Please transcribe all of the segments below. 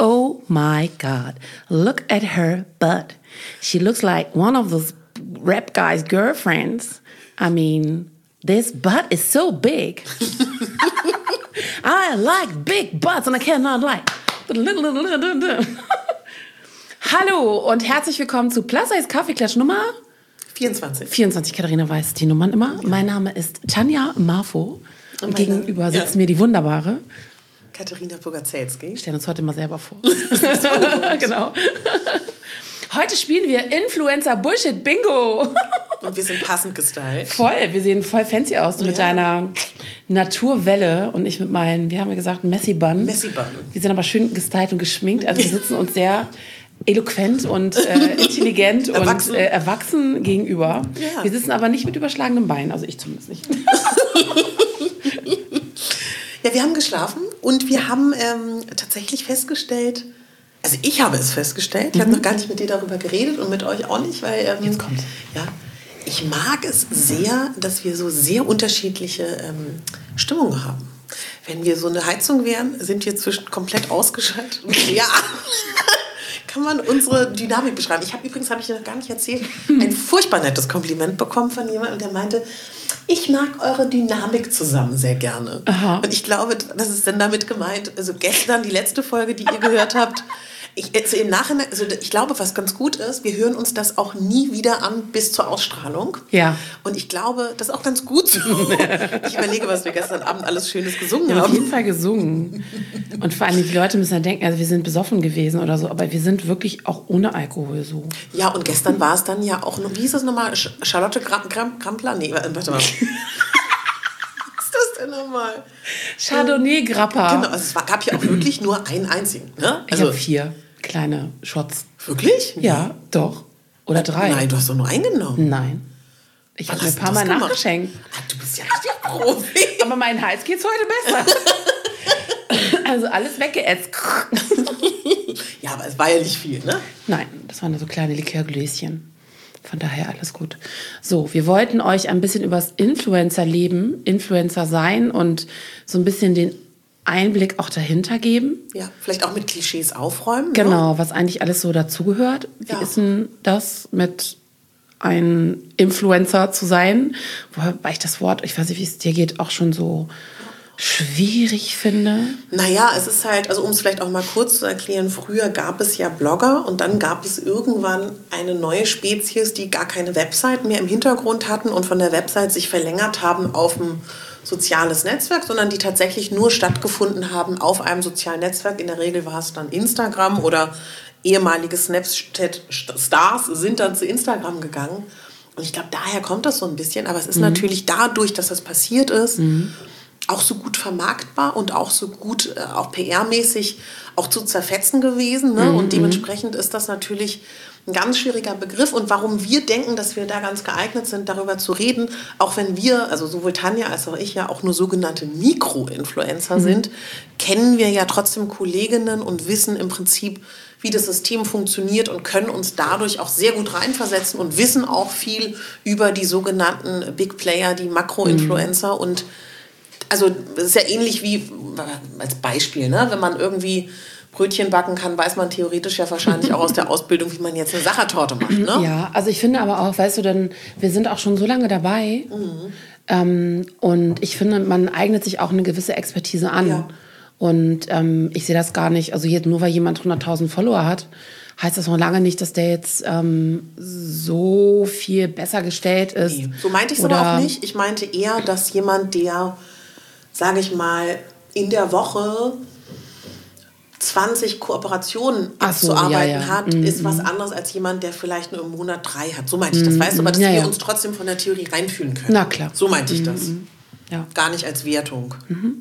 Oh my God, look at her butt. She looks like one of those rap guys' girlfriends. I mean, this butt is so big. I like big butts and I cannot like Hallo und herzlich willkommen zu Plus Size Kaffeeklatsch Nummer 24. Katharina weiß die Nummern immer. Ja. Mein Name ist Tanja Marfo. Und gegenüber sitzt mir die wunderbare Katharina Bogazelski. Stellen uns heute mal selber vor. Genau. Heute spielen wir Influencer Bullshit Bingo. Und wir sind passend gestylt. Voll, wir sehen voll fancy aus. Du mit deiner Naturwelle und ich mit meinen, wie haben wir gesagt, Messy Bun. Wir sind aber schön gestylt und geschminkt. Also wir sitzen uns sehr eloquent und intelligent und erwachsen gegenüber. Ja. Wir sitzen aber nicht mit überschlagenem Bein, also ich zumindest nicht. Ja, wir haben geschlafen und wir haben tatsächlich festgestellt, also ich habe es festgestellt, ich habe noch gar nicht mit dir darüber geredet und mit euch auch nicht, weil jetzt kommt's. Ja, ich mag es sehr, dass wir so sehr unterschiedliche Stimmungen haben. Wenn wir so eine Heizung wären, sind wir zwischen komplett ausgeschaltet. Ja, kann man unsere Dynamik beschreiben. Übrigens habe ich noch gar nicht erzählt, ein furchtbar nettes Kompliment bekommen von jemandem, der meinte, ich mag eure Dynamik zusammen sehr gerne. Aha. Und ich glaube, das ist dann damit gemeint, also gestern die letzte Folge, die ihr gehört habt, ich glaube, was ganz gut ist, wir hören uns das auch nie wieder an bis zur Ausstrahlung. Ja. Und ich glaube, das ist auch ganz gut so. Ich überlege, was wir gestern Abend alles Schönes gesungen haben. Auf jeden Fall gesungen. Und vor allem, die Leute müssen ja denken, also wir sind besoffen gewesen oder so, aber wir sind wirklich auch ohne Alkohol so. Ja, und gestern war es dann ja auch, wie hieß das nochmal? Charlotte Grampler? Nee, warte mal. Nochmal. Chardonnay Grappa. Genau, also es gab ja auch wirklich nur einen einzigen. Ne? Ich habe 4 kleine Shots. Wirklich? Ja, doch. Oder 3. Nein, du hast doch nur einen genommen. Nein. Ich habe mir ein paar Mal nachgeschenkt. Du bist ja richtig Profi. Aber meinem Hals geht's heute besser. Also alles weggeätzt. Ja, aber es war ja nicht viel, ne? Nein, das waren so kleine Likörgläschen. Von daher alles gut. So, wir wollten euch ein bisschen über das Influencer-Leben, Influencer sein und so ein bisschen den Einblick auch dahinter geben. Ja, vielleicht auch mit Klischees aufräumen. Genau, was eigentlich alles so dazugehört. Wie ist denn das mit ein Influencer zu sein? Wobei ich das Wort, ich weiß nicht, wie es dir geht, auch schon so schwierig finde. Naja, es ist halt, also um es vielleicht auch mal kurz zu erklären, früher gab es ja Blogger und dann gab es irgendwann eine neue Spezies, die gar keine Website mehr im Hintergrund hatten und von der Website sich verlängert haben auf ein soziales Netzwerk, sondern die tatsächlich nur stattgefunden haben auf einem sozialen Netzwerk. In der Regel war es dann Instagram oder ehemalige Snapchat-Stars sind dann zu Instagram gegangen. Und ich glaube, daher kommt das so ein bisschen, aber es ist natürlich dadurch, dass das passiert ist, auch so gut vermarktbar und auch so gut, auch PR-mäßig auch zu zerfetzen gewesen. Ne? Und dementsprechend ist das natürlich ein ganz schwieriger Begriff. Und warum wir denken, dass wir da ganz geeignet sind, darüber zu reden, auch wenn wir, also sowohl Tanja als auch ich ja auch nur sogenannte Mikro-Influencer sind, kennen wir ja trotzdem Kolleginnen und wissen im Prinzip, wie das System funktioniert und können uns dadurch auch sehr gut reinversetzen und wissen auch viel über die sogenannten Big Player, die Makro-Influencer und also das ist ja ähnlich wie, als Beispiel, ne? Wenn man irgendwie Brötchen backen kann, weiß man theoretisch ja wahrscheinlich auch aus der Ausbildung, wie man jetzt eine Sachertorte macht. Ne? Ja, also ich finde aber auch, weißt du, denn wir sind auch schon so lange dabei und ich finde, man eignet sich auch eine gewisse Expertise an. Ja. Und ich sehe das gar nicht, also jetzt, nur weil jemand 100.000 Follower hat, heißt das noch lange nicht, dass der jetzt so viel besser gestellt ist. Nee. So meinte ich es aber auch nicht. Ich meinte eher, dass jemand, der, sage ich mal, in der Woche 20 Kooperationen abzuarbeiten hat, ist was anderes als jemand, der vielleicht nur im Monat 3 hat. So meinte ich das, weißt du, aber dass wir uns trotzdem von der Theorie reinfühlen können. Na klar. So meinte ich das. Ja. Gar nicht als Wertung.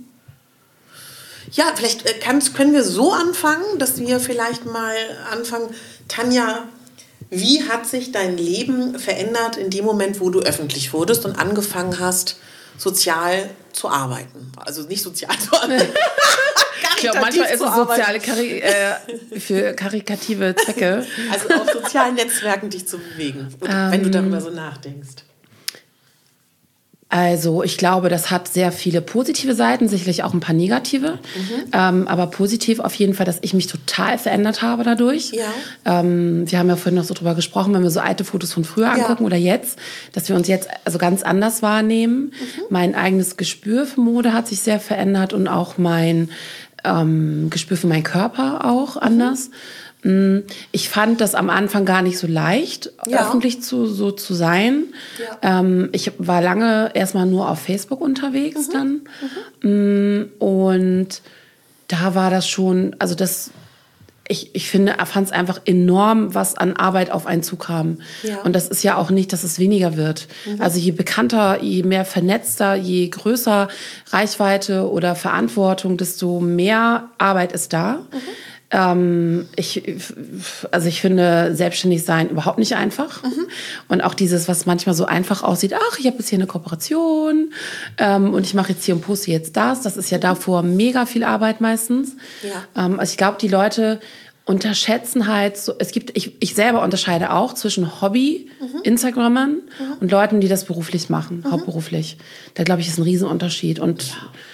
Ja, vielleicht können wir so anfangen, dass wir vielleicht mal anfangen. Tanja, wie hat sich dein Leben verändert in dem Moment, wo du öffentlich wurdest und angefangen hast, sozial zu arbeiten? Also nicht sozial zu arbeiten. Ich glaube, manchmal ist es soziale für karikative Zwecke. Also auf sozialen Netzwerken dich zu bewegen, wenn du darüber so nachdenkst. Also ich glaube, das hat sehr viele positive Seiten, sicherlich auch ein paar negative. Aber positiv auf jeden Fall, dass ich mich total verändert habe dadurch. Ja. Wir haben ja vorhin noch so drüber gesprochen, wenn wir so alte Fotos von früher angucken oder jetzt, dass wir uns jetzt also ganz anders wahrnehmen. Mein eigenes Gespür für Mode hat sich sehr verändert und auch mein Gespür für meinen Körper auch anders. Ich fand das am Anfang gar nicht so leicht, öffentlich zu sein. Ja. Ich war lange erstmal nur auf Facebook unterwegs dann. Und da war das schon, also ich finde, er fand es einfach enorm, was an Arbeit auf einen zukam. Ja. Und das ist ja auch nicht, dass es weniger wird. Also je bekannter, je mehr vernetzter, je größer Reichweite oder Verantwortung, desto mehr Arbeit ist da. Ich finde selbstständig sein überhaupt nicht einfach. Und auch dieses, was manchmal so einfach aussieht, ach, ich habe jetzt hier eine Kooperation und ich mache jetzt hier und poste jetzt das ist ja davor mega viel Arbeit meistens. Ja. Also ich glaube, die Leute unterschätzen halt so, ich selber unterscheide auch zwischen Hobby-Instagrammern und Leuten, die das beruflich machen, hauptberuflich. Da glaube ich, ist ein Riesenunterschied. Und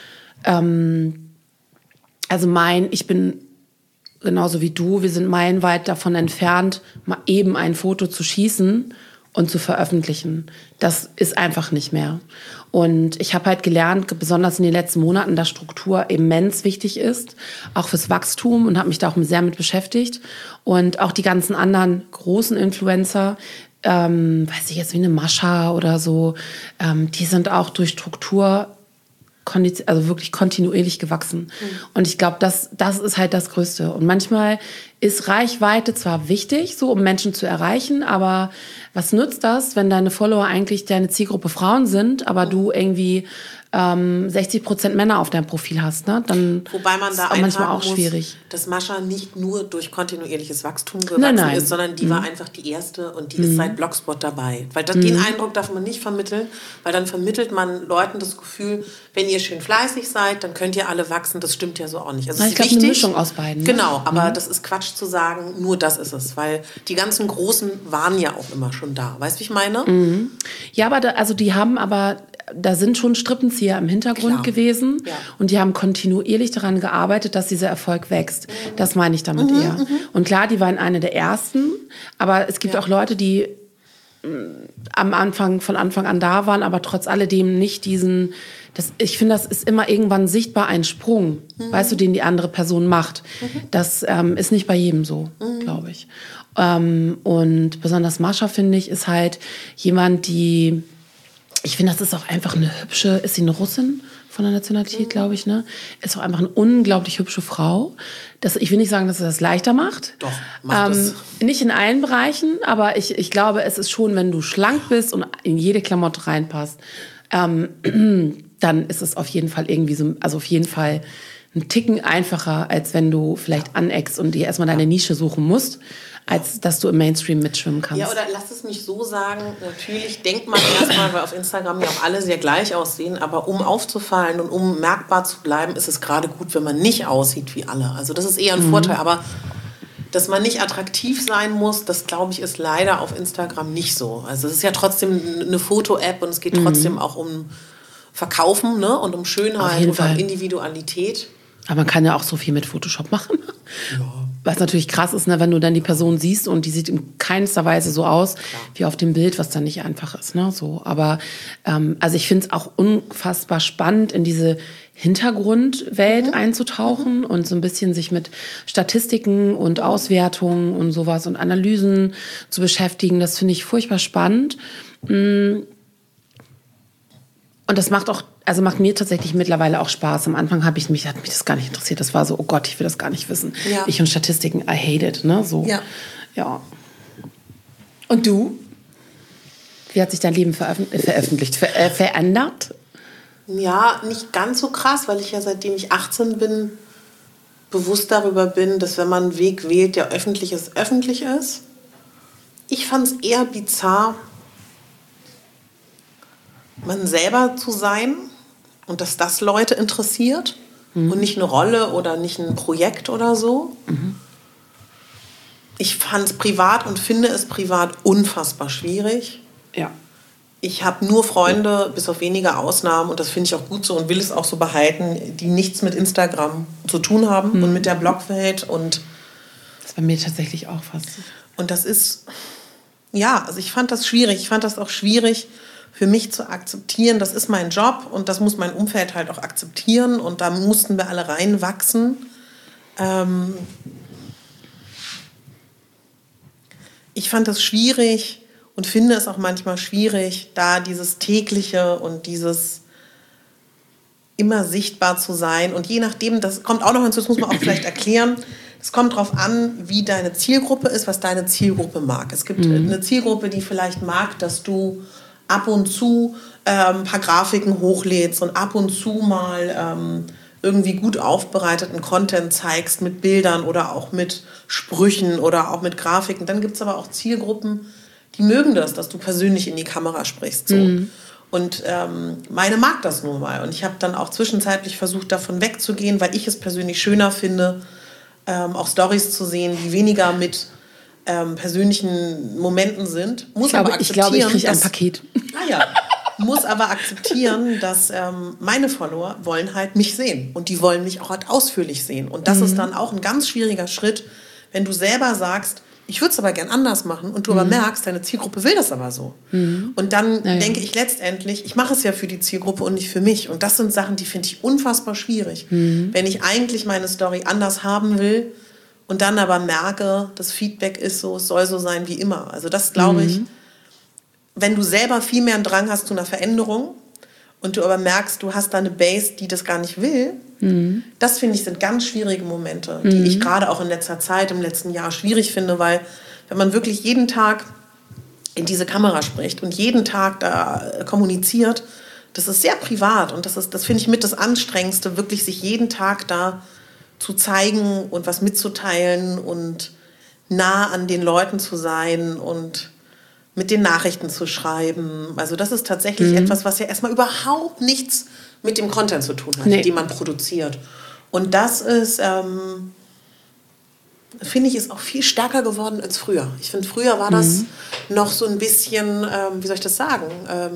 ich bin genauso wie du, wir sind meilenweit davon entfernt, mal eben ein Foto zu schießen und zu veröffentlichen. Das ist einfach nicht mehr. Und ich habe halt gelernt, besonders in den letzten Monaten, dass Struktur immens wichtig ist, auch fürs Wachstum, und habe mich da auch sehr mit beschäftigt. Und auch die ganzen anderen großen Influencer, weiß ich jetzt, wie eine Mascha oder so, die sind auch durch Struktur also wirklich kontinuierlich gewachsen. Und ich glaube, das ist halt das Größte. Und manchmal ist Reichweite zwar wichtig, so um Menschen zu erreichen, aber was nützt das, wenn deine Follower eigentlich deine Zielgruppe Frauen sind, aber du irgendwie 60% Männer auf deinem Profil hast, ne? Dann wobei man da ist auch manchmal auch muss, schwierig. Dass Mascha nicht nur durch kontinuierliches Wachstum gewachsen ist, sondern die war einfach die erste und die ist seit Blogspot dabei. Weil den Eindruck darf man nicht vermitteln, weil dann vermittelt man Leuten das Gefühl, wenn ihr schön fleißig seid, dann könnt ihr alle wachsen. Das stimmt ja so auch nicht. Also ich glaube, eine Mischung aus beiden. Ne? Genau, aber das ist Quatsch zu sagen, nur das ist es. Weil die ganzen Großen waren ja auch immer schon da. Weißt du, wie ich meine? Ja, aber da sind schon Strippenzieher im Hintergrund gewesen. Ja. Und die haben kontinuierlich daran gearbeitet, dass dieser Erfolg wächst. Das meine ich damit eher. Und klar, die waren eine der ersten. Aber es gibt auch Leute, die von Anfang an da waren, aber trotz alledem nicht diesen... ich finde, das ist immer irgendwann sichtbar ein Sprung, weißt du, den die andere Person macht. Das ist nicht bei jedem so, glaube ich. Und besonders Mascha, finde ich, ist halt jemand, die... Ich finde, das ist auch einfach eine hübsche... Ist sie eine Russin von der Nationalität, glaube ich, ne? Ist auch einfach eine unglaublich hübsche Frau. Ich will nicht sagen, dass es das leichter macht. Doch, macht es. Nicht in allen Bereichen, aber ich glaube, es ist schon, wenn du schlank bist und in jede Klamotte reinpasst, dann ist es auf jeden Fall irgendwie so, also auf jeden Fall ein Ticken einfacher, als wenn du vielleicht aneckst und dir erstmal deine Nische suchen musst, als dass du im Mainstream mitschwimmen kannst. Ja, oder lass es mich so sagen, natürlich denkt man erstmal, weil auf Instagram ja auch alle sehr gleich aussehen, aber um aufzufallen und um merkbar zu bleiben, ist es gerade gut, wenn man nicht aussieht wie alle. Also das ist eher ein Vorteil, aber dass man nicht attraktiv sein muss, das glaube ich ist leider auf Instagram nicht so. Also es ist ja trotzdem eine Foto-App und es geht trotzdem auch um Verkaufen, ne? Und um Schönheit und um Individualität. Aber man kann ja auch so viel mit Photoshop machen. Ja. Was natürlich krass ist, ne, wenn du dann die Person siehst und die sieht in keinster Weise so aus wie auf dem Bild, was dann nicht einfach ist. Ne? So, aber also ich finde es auch unfassbar spannend, in diese Hintergrundwelt einzutauchen und so ein bisschen sich mit Statistiken und Auswertungen und sowas und Analysen zu beschäftigen. Das finde ich furchtbar spannend. Und das macht mir tatsächlich mittlerweile auch Spaß. Am Anfang hat mich das gar nicht interessiert. Das war so, oh Gott, ich will das gar nicht wissen. Ja. Ich und Statistiken, I hate it. Ne? So. Ja. Und du? Wie hat sich dein Leben verändert? Ja, nicht ganz so krass, weil ich ja seitdem ich 18 bin, bewusst darüber bin, dass wenn man einen Weg wählt, der öffentlich ist, öffentlich ist. Ich fand es eher bizarr, man selber zu sein und dass das Leute interessiert und nicht eine Rolle oder nicht ein Projekt oder so. Ich fand es privat und finde es privat unfassbar schwierig. Ja. Ich habe nur Freunde, bis auf wenige Ausnahmen, und das finde ich auch gut so und will es auch so behalten, die nichts mit Instagram zu tun haben und mit der Blogwelt. Und das ist bei mir tatsächlich auch fast. Und das ist, ja, also ich fand das schwierig. Ich fand das auch schwierig für mich zu akzeptieren. Das ist mein Job und das muss mein Umfeld halt auch akzeptieren. Und da mussten wir alle reinwachsen. Ich fand das schwierig und finde es auch manchmal schwierig, da dieses tägliche und dieses immer sichtbar zu sein. Und je nachdem, das kommt auch noch hinzu, das muss man auch vielleicht erklären, es kommt darauf an, wie deine Zielgruppe ist, was deine Zielgruppe mag. Es gibt eine Zielgruppe, die vielleicht mag, dass du ab und zu ein paar Grafiken hochlädst und ab und zu mal irgendwie gut aufbereiteten Content zeigst mit Bildern oder auch mit Sprüchen oder auch mit Grafiken. Dann gibt es aber auch Zielgruppen, die mögen das, dass du persönlich in die Kamera sprichst. So. Und meine mag das nun mal. Und ich habe dann auch zwischenzeitlich versucht, davon wegzugehen, weil ich es persönlich schöner finde, auch Storys zu sehen, die weniger mit persönlichen Momenten sind. Ich glaube, ich kriege ein Paket. Muss aber akzeptieren, dass meine Follower wollen halt mich sehen. Und die wollen mich auch halt ausführlich sehen. Und das ist dann auch ein ganz schwieriger Schritt, wenn du selber sagst, ich würde es aber gern anders machen und du aber merkst, deine Zielgruppe will das aber so. Und dann denke ich letztendlich, ich mache es ja für die Zielgruppe und nicht für mich. Und das sind Sachen, die finde ich unfassbar schwierig. Wenn ich eigentlich meine Story anders haben will und dann aber merke, das Feedback ist so, es soll so sein wie immer. Also das glaube ich, wenn du selber viel mehr einen Drang hast zu einer Veränderung und du aber merkst, du hast da eine Base, die das gar nicht will, das finde ich sind ganz schwierige Momente, die ich gerade auch in letzter Zeit, im letzten Jahr schwierig finde, weil wenn man wirklich jeden Tag in diese Kamera spricht und jeden Tag da kommuniziert, das ist sehr privat und das finde ich mit das Anstrengendste, wirklich sich jeden Tag da zu zeigen und was mitzuteilen und nah an den Leuten zu sein und mit den Nachrichten zu schreiben. Also das ist tatsächlich etwas, was ja erstmal überhaupt nichts mit dem Content zu tun hat, den man produziert. Und das ist, finde ich, ist auch viel stärker geworden als früher. Ich finde, früher war das noch so ein bisschen, wie soll ich das sagen,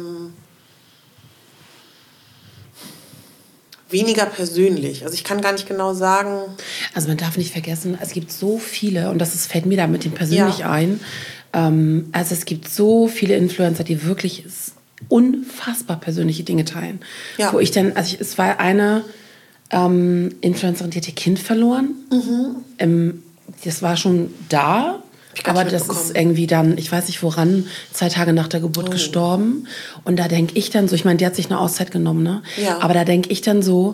weniger persönlich. Also ich kann gar nicht genau sagen. Also man darf nicht vergessen, es gibt so viele, und fällt mir da mit dem persönlich ein, also es gibt so viele Influencer, die wirklich unfassbar persönliche Dinge teilen. Wo ich dann, es war eine Influencerin, die hat ihr Kind verloren. Das war schon da, aber das ist irgendwie dann, ich weiß nicht woran, 2 Tage nach der Geburt gestorben. Und da denke ich dann so, ich meine, die hat sich eine Auszeit genommen, ne? Aber da denke ich dann so,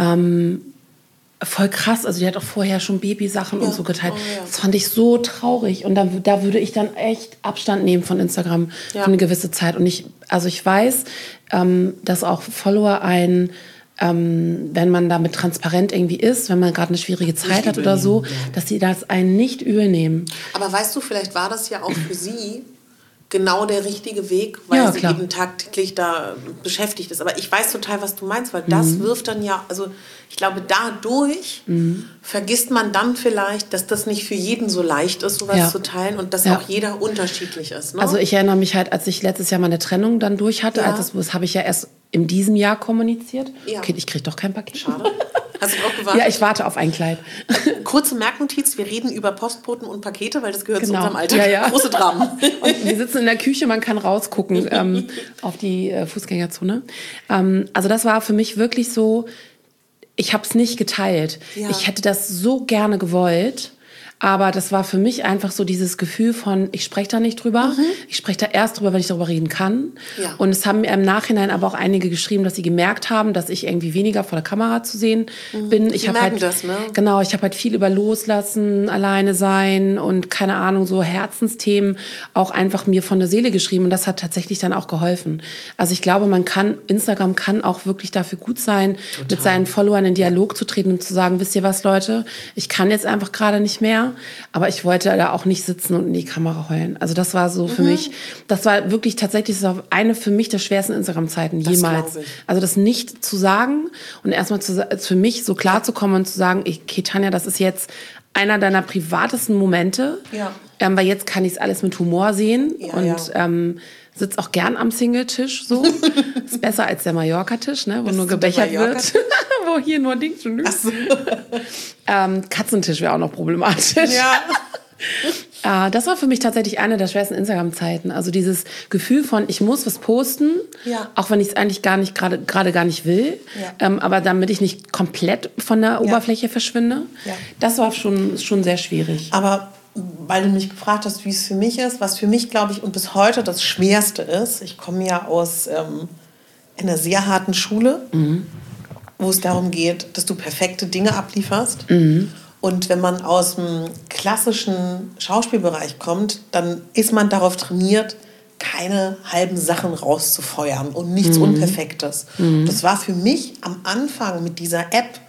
voll krass, also die hat auch vorher schon Babysachen und so geteilt. Das fand ich so traurig und da würde ich dann echt Abstand nehmen von Instagram für eine gewisse Zeit. Und ich weiß, dass auch Follower wenn man damit transparent irgendwie ist, wenn man gerade eine schwierige Zeit hat oder so, dass sie das einen nicht übel nehmen. Aber weißt du, vielleicht war das ja auch für sie genau der richtige Weg, weil sie eben tagtäglich da beschäftigt ist. Aber ich weiß total, was du meinst, weil das wirft dann ja, also ich glaube, dadurch vergisst man dann vielleicht, dass das nicht für jeden so leicht ist, sowas zu teilen und dass auch jeder unterschiedlich ist. Ne? Also ich erinnere mich halt, als ich letztes Jahr meine Trennung dann durch hatte, das habe ich ja erst in diesem Jahr kommuniziert. Okay, ich kriege doch kein Paket. Schade. Hast du auch gewartet? Ja, ich warte auf ein Kleid. Kurze Merknotiz, wir reden über Postboten und Pakete, weil das gehört zu unserem Alltag. Große Dramen. Und wir sitzen in der Küche, man kann rausgucken auf die Fußgängerzone. Also das war für mich wirklich so, ich habe es nicht geteilt. Ich hätte das so gerne gewollt. Aber das war für mich einfach so dieses Gefühl von, ich spreche da nicht drüber. Ich spreche da erst drüber, wenn ich darüber reden kann. Und es haben mir im Nachhinein aber auch einige geschrieben, dass sie gemerkt haben, dass ich irgendwie weniger vor der Kamera zu sehen bin. Ich habe halt, das, ne? Genau, ich habe halt viel über Loslassen, alleine sein und keine Ahnung, so Herzensthemen auch einfach mir von der Seele geschrieben. Und das hat tatsächlich dann auch geholfen. Also ich glaube, Instagram kann auch wirklich dafür gut sein, mit seinen Followern in Dialog zu treten und zu sagen, wisst ihr was, Leute, ich kann jetzt einfach gerade nicht mehr. Aber ich wollte da auch nicht sitzen und in die Kamera heulen. Also das war so für mich, das war wirklich tatsächlich eine für mich der schwersten Instagram-Zeiten jemals. Also das nicht zu sagen und erstmal für mich so klar zu kommen und zu sagen, okay, Tanja, das ist jetzt einer deiner privatesten Momente, weil jetzt kann ich es alles mit Humor sehen und sitze auch gern am Singletisch so. Ist besser als der Mallorca-Tisch, ne, wo nur gebechert wird. Wo hier nur Dings und Nüs. So. Katzentisch wäre auch noch problematisch. Ja. Das war für mich tatsächlich eine der schwersten Instagram-Zeiten. Also dieses Gefühl von, ich muss was posten, auch wenn ich es eigentlich gerade gar nicht will, aber damit ich nicht komplett von der Oberfläche verschwinde. Ja. Das war schon sehr schwierig. Aber weil du mich gefragt hast, wie es für mich ist, was für mich, glaube ich, und bis heute das Schwerste ist, ich komme ja aus einer sehr harten Schule, wo es darum geht, dass du perfekte Dinge ablieferst. Und wenn man aus dem klassischen Schauspielbereich kommt, dann ist man darauf trainiert, keine halben Sachen rauszufeuern und nichts Unperfektes. Das war für mich am Anfang mit dieser App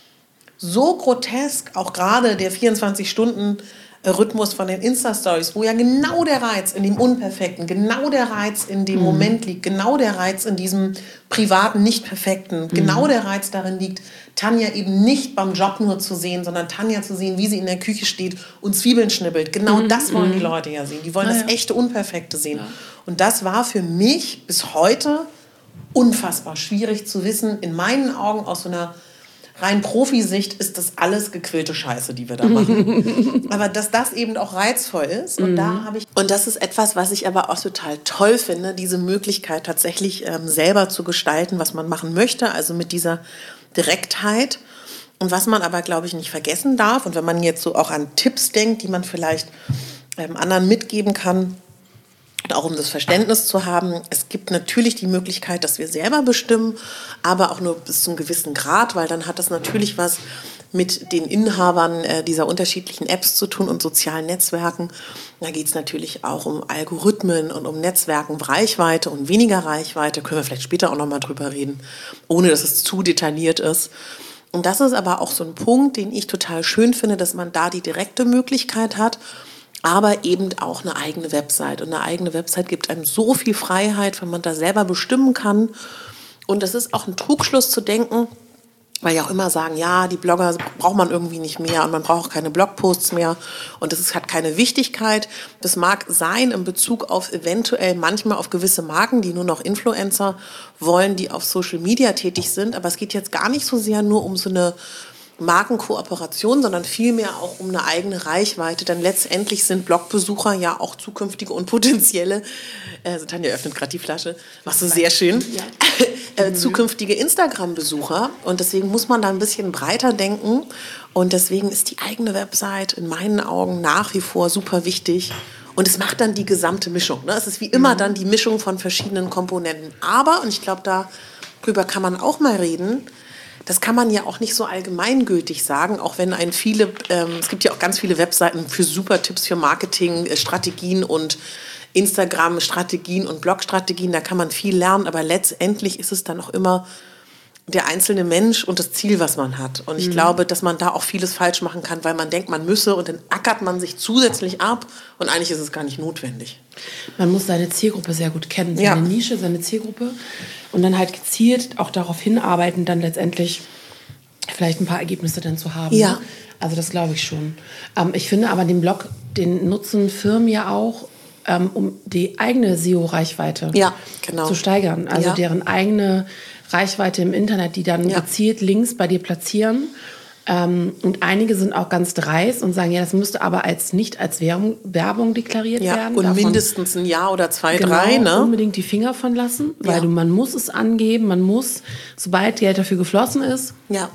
so grotesk, auch gerade der 24-Stunden-Rhythmus von den Insta-Stories, wo ja genau der Reiz in dem Unperfekten, genau der Reiz in dem Moment liegt, genau der Reiz in diesem privaten Nicht-Perfekten, genau der Reiz darin liegt, Tanja eben nicht beim Job nur zu sehen, sondern Tanja zu sehen, wie sie in der Küche steht und Zwiebeln schnibbelt. Genau das wollen die Leute ja sehen. Die wollen das echte Unperfekte sehen. Ja. Und das war für mich bis heute unfassbar schwierig zu wissen. In meinen Augen aus so einer rein Profisicht ist das alles gequillte Scheiße, die wir da machen. Aber dass das eben auch reizvoll ist. Und und das ist etwas, was ich aber auch total toll finde, diese Möglichkeit tatsächlich selber zu gestalten, was man machen möchte. Also mit dieser Direktheit. Und was man aber, glaube ich, nicht vergessen darf, und wenn man jetzt so auch an Tipps denkt, die man vielleicht anderen mitgeben kann, und auch um das Verständnis zu haben, es gibt natürlich die Möglichkeit, dass wir selber bestimmen, aber auch nur bis zu einem gewissen Grad, weil dann hat das natürlich was mit den Inhabern dieser unterschiedlichen Apps zu tun und sozialen Netzwerken. Da geht es natürlich auch um Algorithmen und um Netzwerken, Reichweite und weniger Reichweite. Können wir vielleicht später auch noch mal drüber reden, ohne dass es zu detailliert ist. Und das ist aber auch so ein Punkt, den ich total schön finde, dass man da die direkte Möglichkeit hat, aber eben auch eine eigene Website. Und eine eigene Website gibt einem so viel Freiheit, wenn man da selber bestimmen kann. Und es ist auch ein Trugschluss zu denken, weil ja auch immer sagen, ja, die Blogger braucht man irgendwie nicht mehr und man braucht auch keine Blogposts mehr und hat keine Wichtigkeit. Das mag sein in Bezug auf eventuell manchmal auf gewisse Marken, die nur noch Influencer wollen, die auf Social Media tätig sind. Aber es geht jetzt gar nicht so sehr nur um so eine Markenkooperation, sondern vielmehr auch um eine eigene Reichweite, denn letztendlich sind Blogbesucher ja auch zukünftige und potenzielle, Tanja öffnet gerade die Flasche, machst du sehr schön, zukünftige Instagram-Besucher und deswegen muss man da ein bisschen breiter denken und deswegen ist die eigene Website in meinen Augen nach wie vor super wichtig und es macht dann die gesamte Mischung, ne? Es ist wie immer dann die Mischung von verschiedenen Komponenten, aber, und ich glaube, darüber kann man auch mal reden, das kann man ja auch nicht so allgemeingültig sagen, auch wenn es gibt ja auch ganz viele Webseiten für super Tipps für Marketing, Strategien und Instagram-Strategien und Blog-Strategien, da kann man viel lernen, aber letztendlich ist es dann auch immer der einzelne Mensch und das Ziel, was man hat. Und ich glaube, dass man da auch vieles falsch machen kann, weil man denkt, man müsse und dann ackert man sich zusätzlich ab und eigentlich ist es gar nicht notwendig. Man muss seine Zielgruppe sehr gut kennen, seine Nische, seine Zielgruppe und dann halt gezielt auch darauf hinarbeiten, dann letztendlich vielleicht ein paar Ergebnisse dann zu haben. Ja. Also das glaube ich schon. Ich finde aber den Blog, den nutzen Firmen ja auch, um die eigene SEO-Reichweite zu steigern. Also deren eigene Reichweite im Internet, die dann gezielt Links bei dir platzieren. Und einige sind auch ganz dreist und sagen, ja, das müsste aber nicht als Werbung deklariert werden. Und davon mindestens ein Jahr oder 2, 3, ne? Unbedingt die Finger von lassen, weil man muss es angeben, man muss, sobald Geld dafür geflossen ist,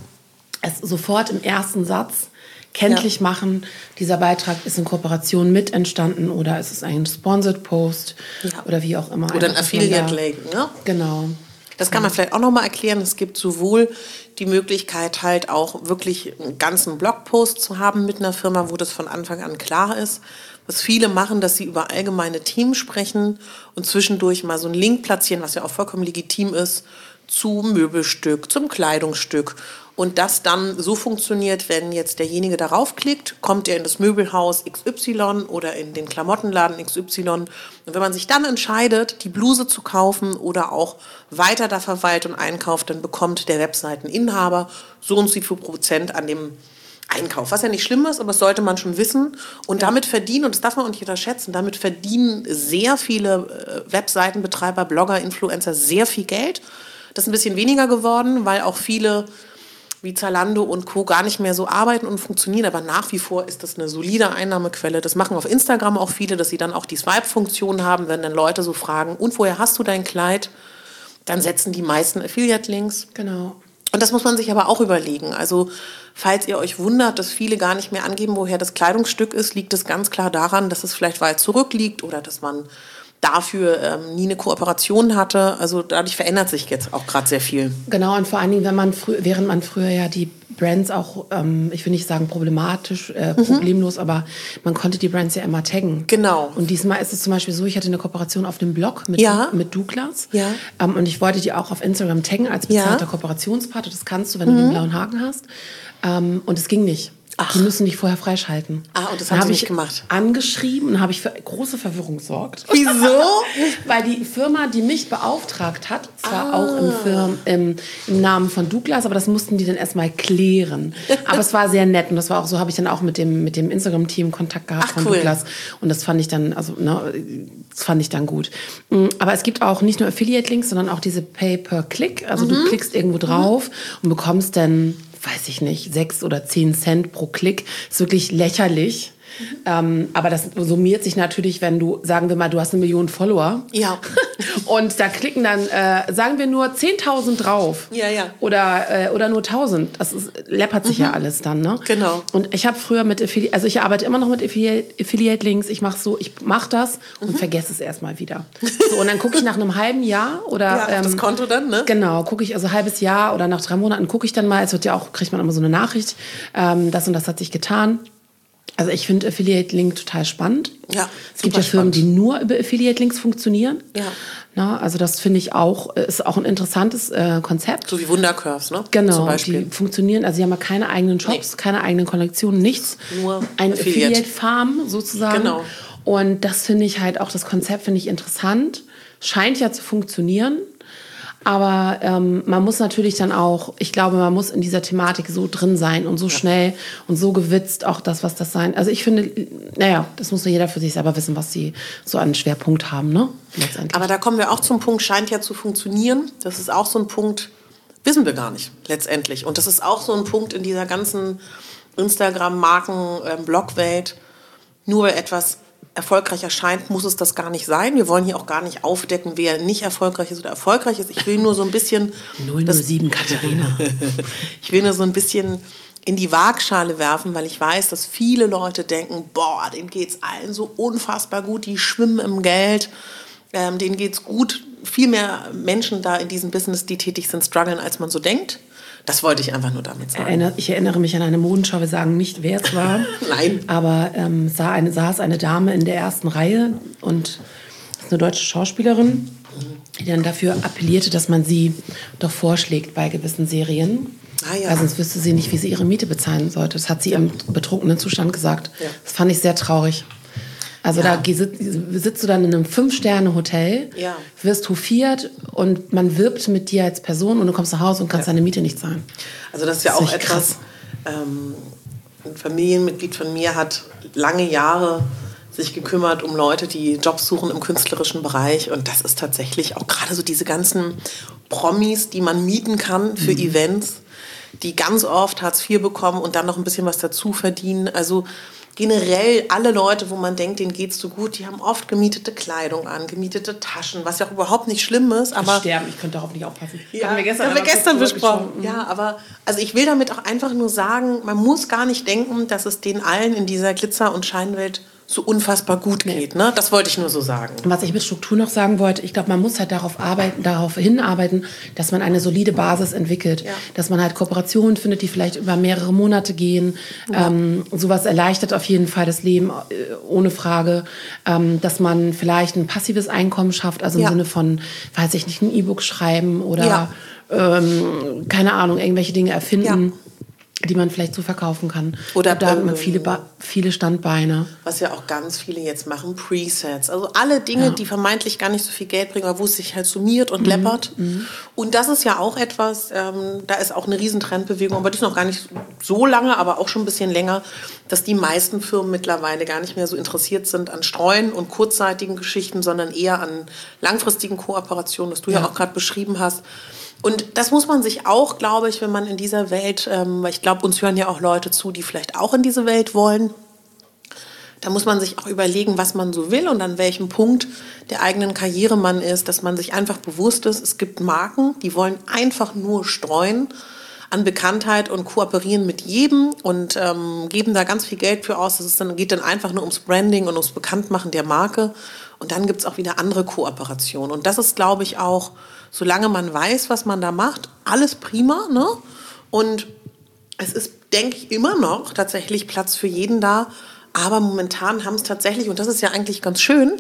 es sofort im ersten Satz kenntlich machen, dieser Beitrag ist in Kooperation mit entstanden oder es ist ein Sponsored Post oder wie auch immer. Oder ein Affiliate-Link, ne? Genau. Das kann man vielleicht auch noch mal erklären. Es gibt sowohl die Möglichkeit, halt auch wirklich einen ganzen Blogpost zu haben mit einer Firma, wo das von Anfang an klar ist. Was viele machen, dass sie über allgemeine Themen sprechen und zwischendurch mal so einen Link platzieren, was ja auch vollkommen legitim ist, zum Möbelstück, zum Kleidungsstück. Und das dann so funktioniert, wenn jetzt derjenige darauf klickt, kommt er in das Möbelhaus XY oder in den Klamottenladen XY. Und wenn man sich dann entscheidet, die Bluse zu kaufen oder auch weiter da verweilt und einkauft, dann bekommt der Webseiteninhaber so und so viel Prozent an Einkauf, was ja nicht schlimm ist, aber das sollte man schon wissen. Und damit verdienen, und das darf man auch nicht unterschätzen, damit verdienen sehr viele Webseitenbetreiber, Blogger, Influencer sehr viel Geld. Das ist ein bisschen weniger geworden, weil auch viele wie Zalando und Co. gar nicht mehr so arbeiten und funktionieren. Aber nach wie vor ist das eine solide Einnahmequelle. Das machen auf Instagram auch viele, dass sie dann auch die Swipe-Funktion haben, wenn dann Leute so fragen, und woher hast du dein Kleid? Dann setzen die meisten Affiliate-Links. Genau. Und das muss man sich aber auch überlegen. Also falls ihr euch wundert, dass viele gar nicht mehr angeben, woher das Kleidungsstück ist, liegt es ganz klar daran, dass es vielleicht weit zurückliegt oder dass man dafür nie eine Kooperation hatte. Also dadurch verändert sich jetzt auch gerade sehr viel. Genau, und vor allen Dingen, während man früher ja die Brands auch, ich will nicht sagen problematisch, problemlos, aber man konnte die Brands ja immer taggen. Genau. Und diesmal ist es zum Beispiel so, ich hatte eine Kooperation auf dem Blog mit Douglas. Ja. Und ich wollte die auch auf Instagram taggen als bezahlter Kooperationspartner. Das kannst du, wenn du den blauen Haken hast. Und es ging nicht. Ach. Die müssen dich vorher freischalten. Und das haben sie nicht gemacht. Angeschrieben und habe ich für große Verwirrung gesorgt. Wieso? Weil die Firma, die mich beauftragt hat, zwar auch im Namen von Douglas, aber das mussten die dann erstmal klären. Aber es war sehr nett und das war auch so, habe ich dann auch mit dem Instagram-Team Kontakt gehabt von Douglas. Und das fand ich dann, das fand ich dann gut. Aber es gibt auch nicht nur Affiliate-Links, sondern auch diese Pay-per-Click. Also du klickst irgendwo drauf und bekommst dann, weiß ich nicht, 6 oder 10 Cent pro Klick. Ist wirklich lächerlich. Aber das summiert sich natürlich, wenn du, sagen wir mal, du hast 1 Million Follower. Ja. Und da klicken dann, sagen wir nur 10.000 drauf. Ja. Oder nur 1.000. Das läppert sich ja alles dann, ne? Genau. Und ich habe früher also ich arbeite immer noch mit Affiliate-Links. Ich mach das und vergesse es erstmal wieder. So, und dann gucke ich nach einem halben Jahr oder... auf das Konto dann, ne? Genau, gucke ich, also halbes Jahr oder nach 3 Monaten gucke ich dann mal. Es wird ja auch, kriegt man immer so eine Nachricht, das und das hat sich getan. Also ich finde Affiliate-Link total spannend. Ja, es gibt ja Firmen, die nur über Affiliate-Links funktionieren. Ja. Na, also das finde ich auch, ist auch ein interessantes Konzept. So wie Wundercurves, ne? Genau, zum Beispiel. Die funktionieren, also sie haben ja keine eigenen Shops, keine eigenen Kollektionen, nichts. Nur ein Affiliate-Farm sozusagen. Genau. Und das finde ich halt auch, das Konzept finde ich interessant. Scheint ja zu funktionieren. Aber man muss natürlich dann auch, ich glaube, man muss in dieser Thematik so drin sein und so schnell und so gewitzt auch das, was das sein. Also ich finde, das muss jeder für sich selber wissen, was sie so einen Schwerpunkt haben, ne? Letztendlich. Aber da kommen wir auch zum Punkt, scheint ja zu funktionieren. Das ist auch so ein Punkt, wissen wir gar nicht letztendlich. Und das ist auch so ein Punkt in dieser ganzen Instagram-Marken-Blog-Welt. Nur weil etwas erfolgreich erscheint, muss es das gar nicht sein. Wir wollen hier auch gar nicht aufdecken, wer nicht erfolgreich ist oder erfolgreich ist. Ich will nur so ein bisschen... 007 Katharina. Ich will nur so ein bisschen in die Waagschale werfen, weil ich weiß, dass viele Leute denken, boah, denen geht's allen so unfassbar gut, die schwimmen im Geld, denen geht's gut. Viel mehr Menschen da in diesem Business, die tätig sind, strugglen, als man so denkt. Das wollte ich einfach nur damit sagen. Ich erinnere mich an eine Modenschau, wir sagen nicht, wer es war. Nein. Aber saß eine Dame in der ersten Reihe und das ist eine deutsche Schauspielerin, die dann dafür appellierte, dass man sie doch vorschlägt bei gewissen Serien. Weil sonst wüsste sie nicht, wie sie ihre Miete bezahlen sollte. Das hat sie im betrunkenen Zustand gesagt. Ja. Das fand ich sehr traurig. Also da sitzt du dann in einem 5-Sterne-Hotel, wirst hofiert und man wirbt mit dir als Person und du kommst nach Hause und kannst deine Miete nicht zahlen. Also das ist ja auch etwas, ein Familienmitglied von mir hat lange Jahre sich gekümmert um Leute, die Jobs suchen im künstlerischen Bereich, und das ist tatsächlich auch gerade so diese ganzen Promis, die man mieten kann für Events, die ganz oft Hartz IV bekommen und dann noch ein bisschen was dazu verdienen. Also generell alle Leute, wo man denkt, denen geht's so gut, die haben oft gemietete Kleidung an, gemietete Taschen, was ja auch überhaupt nicht schlimm ist. Aber sterben, ich könnte darauf nicht aufpassen. Ja, haben wir gestern besprochen. Ja, aber also ich will damit auch einfach nur sagen, man muss gar nicht denken, dass es denen allen in dieser Glitzer- und Scheinwelt so unfassbar gut geht. Ne? Das wollte ich nur so sagen. Was ich mit Struktur noch sagen wollte, ich glaube, man muss halt darauf hinarbeiten, dass man eine solide Basis entwickelt. Ja. Dass man halt Kooperationen findet, die vielleicht über mehrere Monate gehen. Ja. Sowas erleichtert auf jeden Fall das Leben, ohne Frage. Dass man vielleicht ein passives Einkommen schafft, also im Sinne von, weiß ich nicht, ein E-Book schreiben oder keine Ahnung, irgendwelche Dinge erfinden. die man vielleicht so verkaufen kann. Oder da hat man viele Standbeine. Was ja auch ganz viele jetzt machen, Presets. Also alle Dinge, die vermeintlich gar nicht so viel Geld bringen, aber wo es sich halt summiert und läppert. Und das ist ja auch etwas, da ist auch eine Riesentrendbewegung, aber die ist noch gar nicht so lange, aber auch schon ein bisschen länger, dass die meisten Firmen mittlerweile gar nicht mehr so interessiert sind an Streuen und kurzzeitigen Geschichten, sondern eher an langfristigen Kooperationen, was du ja auch gerade beschrieben hast. Und das muss man sich auch, glaube ich, wenn man in dieser Welt, weil ich glaube, uns hören ja auch Leute zu, die vielleicht auch in diese Welt wollen, da muss man sich auch überlegen, was man so will und an welchem Punkt der eigenen Karriere man ist, dass man sich einfach bewusst ist, es gibt Marken, die wollen einfach nur streuen an Bekanntheit und kooperieren mit jedem und geben da ganz viel Geld für aus. Geht dann einfach nur ums Branding und ums Bekanntmachen der Marke. Und dann gibt es auch wieder andere Kooperationen. Und das ist, glaube ich, auch, solange man weiß, was man da macht, alles prima, ne? Und es ist, denke ich, immer noch tatsächlich Platz für jeden da. Aber momentan haben es tatsächlich, und das ist ja eigentlich ganz schön,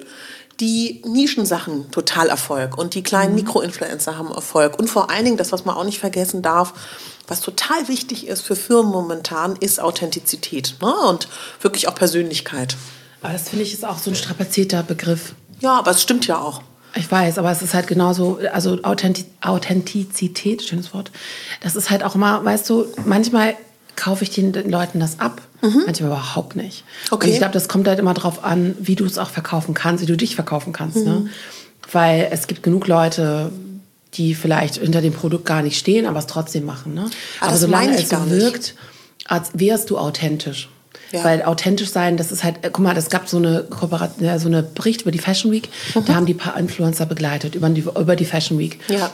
die Nischensachen total Erfolg. Und die kleinen Mikroinfluencer haben Erfolg. Und vor allen Dingen, das, was man auch nicht vergessen darf, was total wichtig ist für Firmen momentan, ist Authentizität, ne? Und wirklich auch Persönlichkeit. Aber das finde ich ist auch so ein strapazierter Begriff. Ja, aber es stimmt ja auch. Ich weiß, aber es ist halt genauso, also Authentizität, schönes Wort, das ist halt auch immer, weißt du, manchmal kaufe ich den Leuten das ab, manchmal überhaupt nicht. Okay. Und ich glaube, das kommt halt immer drauf an, wie du es auch verkaufen kannst, wie du dich verkaufen kannst. Ne? Weil es gibt genug Leute, die vielleicht hinter dem Produkt gar nicht stehen, aber es trotzdem machen. Ne? Aber solange es so wirkt, als wärst du authentisch. Ja. Weil authentisch sein, das ist halt, guck mal, es gab so eine Bericht über die Fashion Week, da haben die paar Influencer begleitet über die Fashion Week. Ja.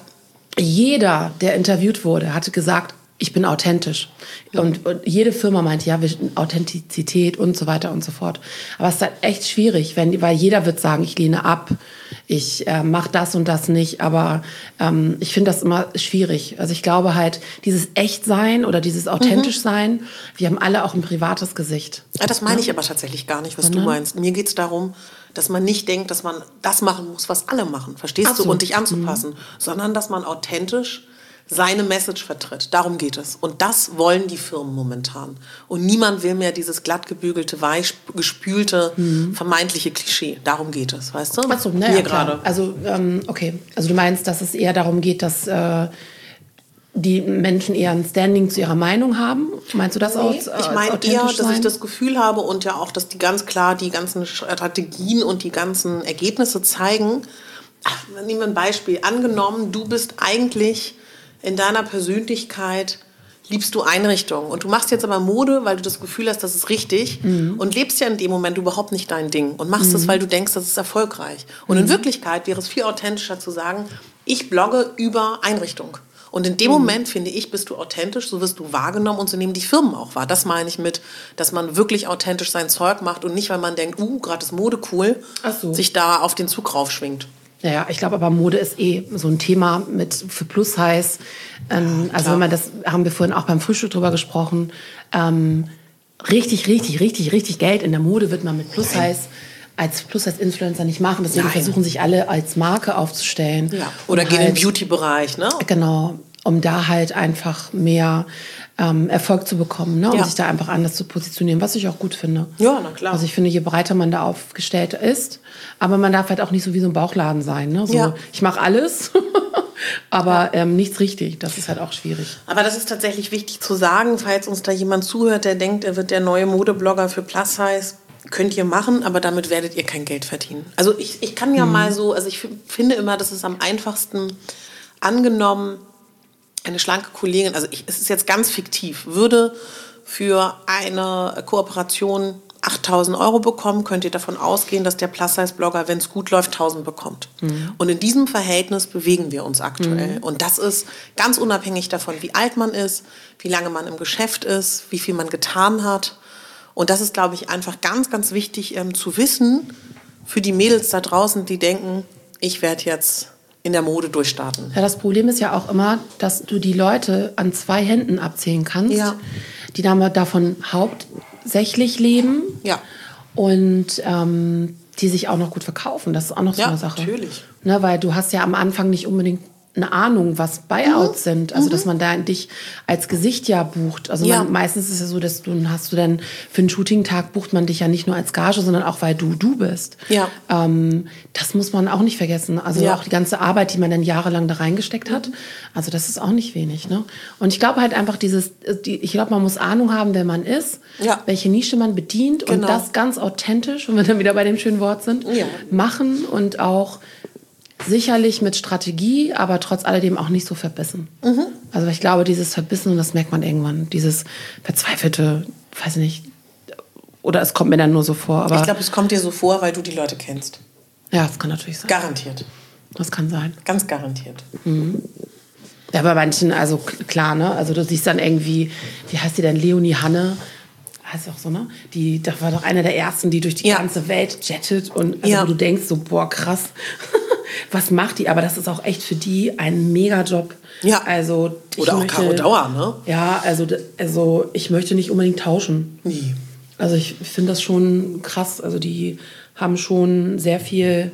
Jeder, der interviewt wurde, hatte gesagt, ich bin authentisch. Und jede Firma meinte, ja, Authentizität und so weiter und so fort. Aber es ist halt echt schwierig, weil jeder wird sagen, ich lehne ab, ich mache das und das nicht. Aber ich finde das immer schwierig. Also ich glaube halt, dieses Echtsein oder dieses authentisch sein, wir haben alle auch ein privates Gesicht. Ja, das meine ich aber tatsächlich gar nicht, was du meinst. Mir geht es darum, dass man nicht denkt, dass man das machen muss, was alle machen. Verstehst du? Und dich anzupassen. Sondern, dass man authentisch seine Message vertritt. Darum geht es. Und das wollen die Firmen momentan. Und niemand will mehr dieses glattgebügelte, weichgespülte, vermeintliche Klischee. Darum geht es, weißt du? Ach so, ne, ja, gerade. Also, okay. Also du meinst, dass es eher darum geht, dass die Menschen eher ein Standing zu ihrer Meinung haben? Meinst du das auch? Ich meine eher, dass ich das Gefühl habe und ja auch, dass die ganz klar die ganzen Strategien und die ganzen Ergebnisse zeigen. Nehmen wir ein Beispiel. Angenommen, du bist eigentlich in deiner Persönlichkeit liebst du Einrichtungen und du machst jetzt aber Mode, weil du das Gefühl hast, das ist richtig und lebst ja in dem Moment überhaupt nicht dein Ding und machst es, weil du denkst, das ist erfolgreich. Und in Wirklichkeit wäre es viel authentischer zu sagen, ich blogge über Einrichtung. Und in dem Moment, finde ich, bist du authentisch, so wirst du wahrgenommen und so nehmen die Firmen auch wahr. Das meine ich mit, dass man wirklich authentisch sein Zeug macht und nicht, weil man denkt, gerade ist Mode cool, sich da auf den Zug raufschwingt. Ja, ich glaube aber Mode ist so ein Thema für Plus-Size. Also wenn man das, haben wir vorhin auch beim Frühstück drüber gesprochen, richtig Geld in der Mode wird man mit Plus-Size als Plus-Size-Influencer nicht machen. Deswegen versuchen sich alle als Marke aufzustellen. Ja. Oder gehen in den Beauty-Bereich, ne? Genau, um da halt einfach mehr Erfolg zu bekommen, ne? Um sich da einfach anders zu positionieren, was ich auch gut finde. Ja, na klar. Also ich finde, je breiter man da aufgestellt ist, aber man darf halt auch nicht so wie so ein Bauchladen sein. Ne? So, ich mache alles, aber nichts richtig. Das ist halt auch schwierig. Aber das ist tatsächlich wichtig zu sagen, falls uns da jemand zuhört, der denkt, er wird der neue Modeblogger für Plus-Size. Könnt ihr machen, aber damit werdet ihr kein Geld verdienen. Also ich kann ja mal so, also ich finde immer, das ist am einfachsten angenommen, eine schlanke Kollegin, also es ist jetzt ganz fiktiv, würde für eine Kooperation 8.000 Euro bekommen, könnt ihr davon ausgehen, dass der Plus-Size-Blogger, wenn es gut läuft, 1.000 bekommt. Und in diesem Verhältnis bewegen wir uns aktuell. Und das ist ganz unabhängig davon, wie alt man ist, wie lange man im Geschäft ist, wie viel man getan hat. Und das ist, glaube ich, einfach ganz, ganz wichtig zu wissen für die Mädels da draußen, die denken, ich werde jetzt in der Mode durchstarten. Ja, das Problem ist ja auch immer, dass du die Leute an 2 Händen abzählen kannst, die davon hauptsächlich leben und die sich auch noch gut verkaufen. Das ist auch noch so eine Sache. Natürlich. Ne, weil du hast ja am Anfang nicht unbedingt eine Ahnung, was Buyouts sind. Also, dass man da dich als Gesicht ja bucht. Also, meistens ist es ja so, dass hast du dann für einen Shooting-Tag bucht man dich ja nicht nur als Gage, sondern auch, weil du bist. Ja. Das muss man auch nicht vergessen. Also, auch die ganze Arbeit, die man dann jahrelang da reingesteckt hat. Also, das ist auch nicht wenig, ne? Und ich glaube halt einfach ich glaube, man muss Ahnung haben, wer man ist, welche Nische man bedient und das ganz authentisch, wenn wir dann wieder bei dem schönen Wort sind, machen und auch sicherlich mit Strategie, aber trotz alledem auch nicht so verbissen. Also ich glaube, dieses Verbissen, und das merkt man irgendwann, dieses verzweifelte, weiß ich nicht, oder es kommt mir dann nur so vor. Aber ich glaube, es kommt dir so vor, weil du die Leute kennst. Ja, das kann natürlich sein. Garantiert. Das kann sein. Ganz garantiert. Ja, bei manchen, also klar, ne? Also du siehst dann irgendwie, wie heißt die denn, Leonie Hanne, heißt auch so, ne? Das war doch einer der ersten, die durch die ganze Welt jettet und wo du denkst so, boah, krass. Was macht die? Aber das ist auch echt für die ein Mega-Job. Ja. Also, oder auch Caro Dauer, ne? Ja, also ich möchte nicht unbedingt tauschen. Nie. Also ich finde das schon krass. Also die haben schon sehr viel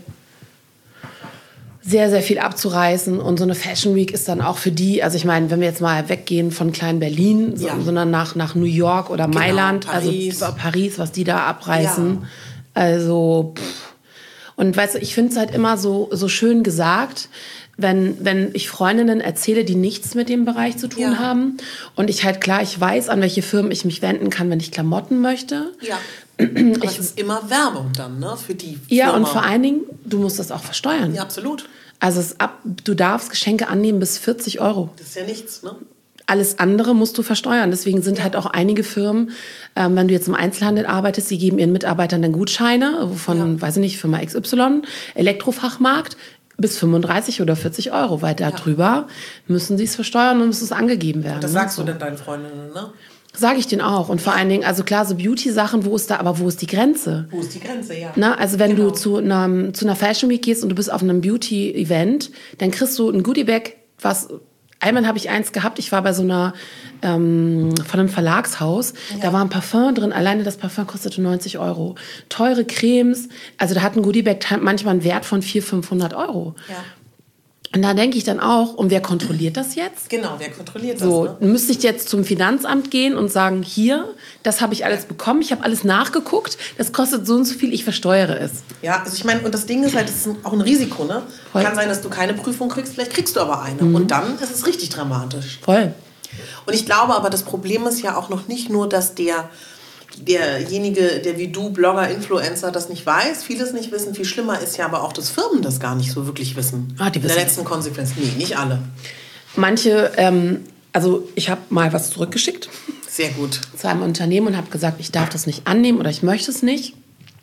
abzureißen. Und so eine Fashion Week ist dann auch für die, also ich meine, wenn wir jetzt mal weggehen von kleinen Berlin, sondern nach New York oder Mailand, Paris. Also Paris, was die da abreißen. Also, Und weißt du, ich finde es halt immer so schön gesagt, wenn ich Freundinnen erzähle, die nichts mit dem Bereich zu tun haben und ich weiß, an welche Firmen ich mich wenden kann, wenn ich Klamotten möchte. Ja. Aber es ist immer Werbung dann, ne, für die Firma. Ja, und vor allen Dingen, du musst das auch versteuern. Ja, absolut. Also du darfst Geschenke annehmen bis 40 €. Das ist ja nichts, ne? Alles andere musst du versteuern. Deswegen sind halt auch einige Firmen, wenn du jetzt im Einzelhandel arbeitest, die geben ihren Mitarbeitern dann Gutscheine von, weiß ich nicht, Firma XY, Elektrofachmarkt, bis 35 oder 40 €, weil darüber müssen sie es versteuern und muss es angegeben werden. Das sagst du denn deinen Freundinnen, ne? Sage ich denen auch. Und vor allen Dingen, also klar, so Beauty-Sachen, wo ist die Grenze? Wo ist die Grenze, ja. Na, also wenn du zu einer Fashion Week gehst und du bist auf einem Beauty-Event, dann kriegst du ein Goodie-Bag, was... Einmal habe ich eins gehabt, ich war bei so einer, von einem Verlagshaus, da war ein Parfum drin, alleine das Parfum kostete 90 €. Teure Cremes, also da hat ein Goodiebag manchmal einen Wert von 400-500 €. Ja. Und da denke ich dann auch, und wer kontrolliert das jetzt? Genau, wer kontrolliert das? So, ne? müsste ich jetzt zum Finanzamt gehen und sagen, hier, das habe ich alles bekommen, ich habe alles nachgeguckt, das kostet so und so viel, ich versteuere es. Ja, also ich meine, und das Ding ist halt, das ist auch ein Risiko, ne? Voll. Kann sein, dass du keine Prüfung kriegst, vielleicht kriegst du aber eine. Und dann ist es richtig dramatisch. Voll. Und ich glaube aber, das Problem ist ja auch noch nicht nur, dass derjenige, der wie du, Blogger, Influencer, das nicht weiß, vieles nicht wissen. Viel schlimmer ist ja aber auch, dass Firmen das gar nicht so wirklich wissen. Die wissen. In der letzten Konsequenz. Nee, nicht alle. Manche, also ich habe mal was zurückgeschickt. Sehr gut. Zu einem Unternehmen und habe gesagt, ich darf das nicht annehmen oder ich möchte es nicht,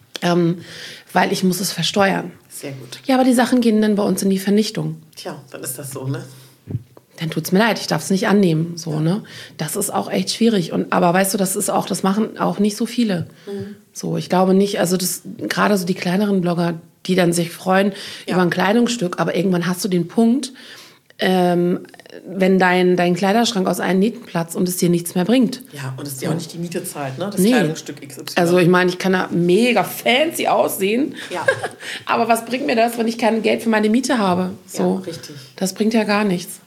weil ich muss es versteuern. Sehr gut. Ja, aber die Sachen gehen dann bei uns in die Vernichtung. Tja, dann ist das so, ne? Dann tut's mir leid, ich darf es nicht annehmen. So, ne? Das ist auch echt schwierig. Aber weißt du, das machen auch nicht so viele. So, ich glaube nicht, also gerade so die kleineren Blogger, die dann sich freuen über ein Kleidungsstück, aber irgendwann hast du den Punkt, wenn dein Kleiderschrank aus allen Nähten platzt und es dir nichts mehr bringt. Ja, und es ist ja auch nicht die Miete zahlt, ne? Das Kleidungsstück XY. Also ich meine, ich kann da mega fancy aussehen, aber was bringt mir das, wenn ich kein Geld für meine Miete habe? So, ja, richtig. Das bringt ja gar nichts.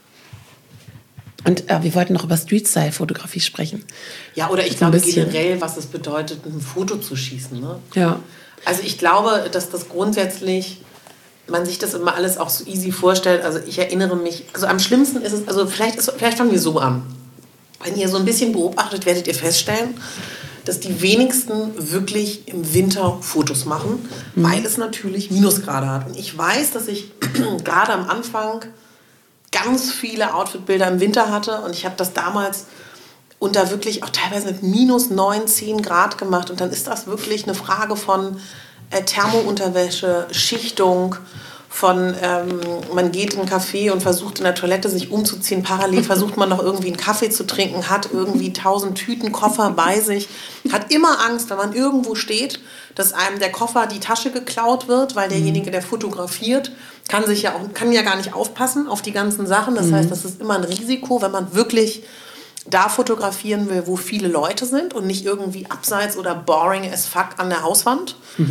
Und wir wollten noch über Street-Style-Fotografie sprechen. Ja, oder ich glaube generell, was es bedeutet, ein Foto zu schießen. Ne? Ja. Also ich glaube, dass das grundsätzlich, man sich das immer alles auch so easy vorstellt. Also ich erinnere mich, also am schlimmsten ist es, also vielleicht fangen wir so an. Wenn ihr so ein bisschen beobachtet, werdet ihr feststellen, dass die wenigsten wirklich im Winter Fotos machen, weil es natürlich Minusgrade hat. Und ich weiß, dass ich gerade am Anfang ganz viele Outfit-Bilder im Winter hatte und ich habe das damals unter wirklich auch teilweise mit minus 9, 10 Grad gemacht und dann ist das wirklich eine Frage von Thermounterwäsche, Schichtung, von man geht in einen Café und versucht in der Toilette sich umzuziehen, parallel versucht man noch irgendwie einen Kaffee zu trinken, hat irgendwie 1000 Tüten Koffer bei sich, hat immer Angst, wenn man irgendwo steht, dass einem der Koffer, die Tasche geklaut wird, weil derjenige, der fotografiert, kann ja gar nicht aufpassen auf die ganzen Sachen. Das heißt, das ist immer ein Risiko, wenn man wirklich da fotografieren will, wo viele Leute sind und nicht irgendwie abseits oder boring as fuck an der Hauswand.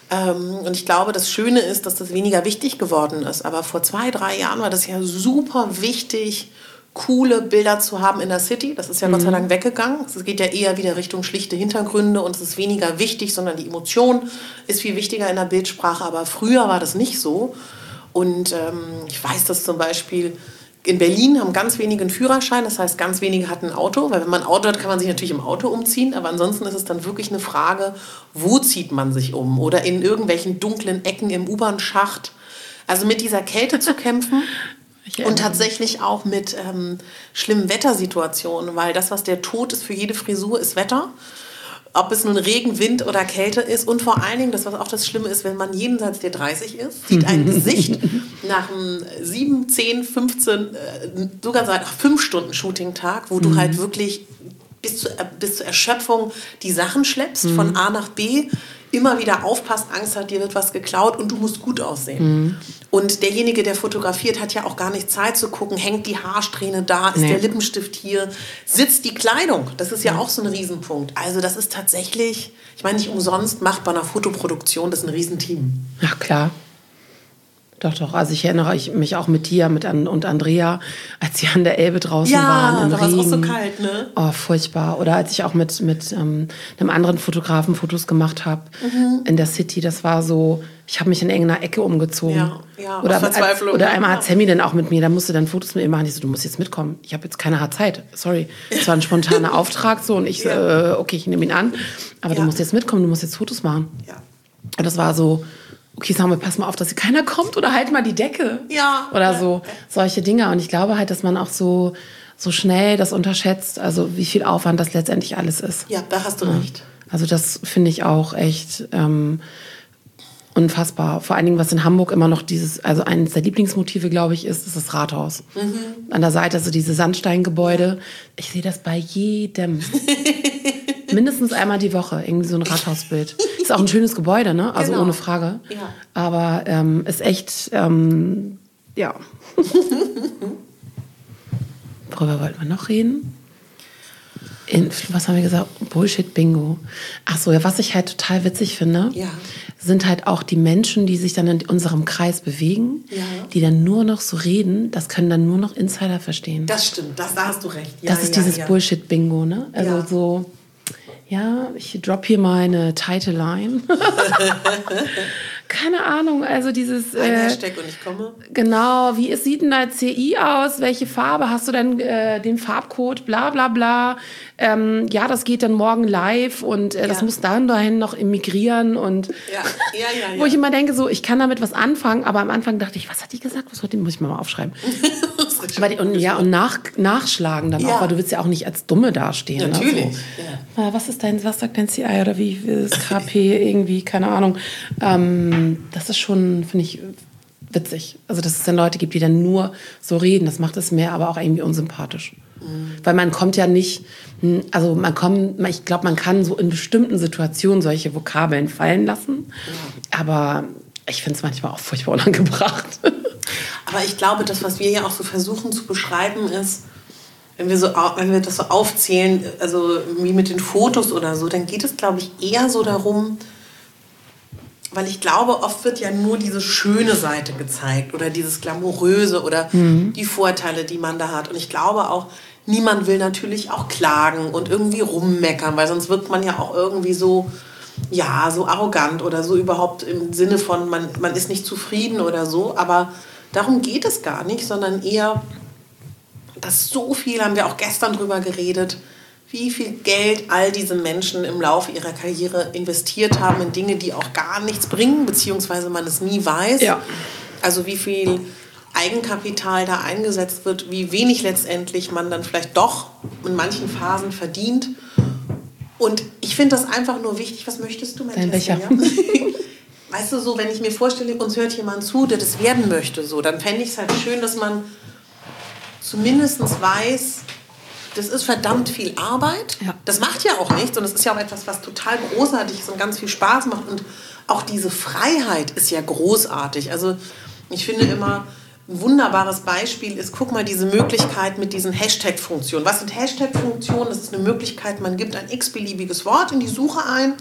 Und ich glaube, das Schöne ist, dass das weniger wichtig geworden ist. Aber vor 2, 3 Jahren war das ja super wichtig, coole Bilder zu haben in der City. Das ist ja Gott sei Dank weggegangen. Es geht ja eher wieder Richtung schlichte Hintergründe und es ist weniger wichtig, sondern die Emotion ist viel wichtiger in der Bildsprache. Aber früher war das nicht so. Und ich weiß, dass zum Beispiel in Berlin haben ganz wenige einen Führerschein, das heißt, ganz wenige hatten ein Auto, weil wenn man ein Auto hat, kann man sich natürlich im Auto umziehen, aber ansonsten ist es dann wirklich eine Frage, wo zieht man sich um oder in irgendwelchen dunklen Ecken im U-Bahn-Schacht. Also mit dieser Kälte zu kämpfen und tatsächlich auch mit schlimmen Wettersituationen, weil das, was der Tod ist für jede Frisur, ist Wetter. Ob es nun Regen, Wind oder Kälte ist. Und vor allen Dingen, das, was auch das Schlimme ist, wenn man jenseits der 30 ist, sieht ein Gesicht nach einem 7, 10, 15, sogar seit 5 Stunden Shooting-Tag, wo du halt wirklich bis zur Erschöpfung die Sachen schleppst, von A nach B, immer wieder aufpasst, Angst hat, dir wird was geklaut und du musst gut aussehen. Und derjenige, der fotografiert, hat ja auch gar nicht Zeit zu gucken, hängt die Haarsträhne da, ist der Lippenstift hier, sitzt die Kleidung. Das ist ja auch so ein Riesenpunkt. Also das ist tatsächlich, ich meine, nicht umsonst macht bei einer Fotoproduktion das ein Riesenteam. Ja, klar. Doch. Also ich erinnere mich auch mit dir und Andrea, als sie an der Elbe draußen waren. Ja, da war es auch so kalt, ne? Oh, furchtbar. Oder als ich auch mit einem anderen Fotografen Fotos gemacht habe in der City. Das war so, ich habe mich in irgendeiner Ecke umgezogen. Ja, oder Verzweiflung. Oder einmal hat Sammy dann auch mit mir, da musste dann Fotos mit mir machen. Ich so, du musst jetzt mitkommen. Ich habe jetzt keine Zeit. Sorry. Es war ein spontaner Auftrag so und ich, okay, ich nehme ihn an. Aber du musst jetzt mitkommen, du musst jetzt Fotos machen. Ja. Und das war so, okay, sagen wir, pass mal auf, dass hier keiner kommt oder halt mal die Decke. Ja. Oder so, solche Dinge. Und ich glaube halt, dass man auch so schnell das unterschätzt, also wie viel Aufwand das letztendlich alles ist. Ja, da hast du recht. Also das finde ich auch echt unfassbar. Vor allen Dingen, was in Hamburg immer noch also eines der Lieblingsmotive, glaube ich, ist das Rathaus. An der Seite, also diese Sandsteingebäude. Ich sehe das bei jedem. Mindestens einmal die Woche, irgendwie so ein Rathausbild. Ist auch ein schönes Gebäude, ne? Also ohne Frage. Ja. Aber ist echt, ja. Worüber wollten wir noch reden? Was haben wir gesagt? Bullshit-Bingo. Ach so, ja, was ich halt total witzig finde, sind halt auch die Menschen, die sich dann in unserem Kreis bewegen, die dann nur noch so reden, das können dann nur noch Insider verstehen. Das stimmt, da hast du recht. Ja, das ist dieses Bullshit-Bingo, ne? Also so... Ja, ich drop hier meine Title-Line. Keine Ahnung, also dieses... Ein Hashtag und ich komme. Genau, wie sieht denn dein CI aus? Welche Farbe? Hast du denn den Farbcode? Bla bla bla. Ja, das geht dann morgen live und das muss dann dahin noch emigrieren. Und wo ich immer denke, so, ich kann damit was anfangen, aber am Anfang dachte ich, was hat die gesagt? Muss ich mal aufschreiben. Und nachschlagen dann auch, weil du willst ja auch nicht als Dumme dastehen. Natürlich. Also, was sagt dein CI oder wie ist KP irgendwie, keine Ahnung. Das ist schon, finde ich, witzig. Also, dass es dann Leute gibt, die dann nur so reden, das macht es mir aber auch irgendwie unsympathisch. Weil man kommt ja nicht, also ich glaube, man kann so in bestimmten Situationen solche Vokabeln fallen lassen, aber ich finde es manchmal auch furchtbar unangebracht. Aber ich glaube, das, was wir ja auch so versuchen zu beschreiben, ist, wenn wir das so aufzählen, also wie mit den Fotos oder so, dann geht es, glaube ich, eher so darum, weil ich glaube, oft wird ja nur diese schöne Seite gezeigt oder dieses Glamouröse oder die Vorteile, die man da hat. Und ich glaube auch, niemand will natürlich auch klagen und irgendwie rummeckern, weil sonst wird man ja auch irgendwie so arrogant oder so überhaupt im Sinne von, man ist nicht zufrieden oder so. Aber darum geht es gar nicht, sondern eher, dass so viel, haben wir auch gestern drüber geredet, wie viel Geld all diese Menschen im Laufe ihrer Karriere investiert haben in Dinge, die auch gar nichts bringen, beziehungsweise man es nie weiß. Ja. Also wie viel Eigenkapital da eingesetzt wird, wie wenig letztendlich man dann vielleicht doch in manchen Phasen verdient. Und ich finde das einfach nur wichtig. Was möchtest du, mein Becher? Ja? Weißt du, so, wenn ich mir vorstelle, uns hört jemand zu, der das werden möchte, so, dann fände ich es halt schön, dass man zumindest weiß, das ist verdammt viel Arbeit. Ja. Das macht ja auch nichts und es ist ja auch etwas, was total großartig ist und ganz viel Spaß macht. Und auch diese Freiheit ist ja großartig. Also ich finde immer, ein wunderbares Beispiel ist, guck mal, diese Möglichkeit mit diesen Hashtag-Funktionen. Was sind Hashtag-Funktionen? Das ist eine Möglichkeit, man gibt ein x-beliebiges Wort in die Suche ein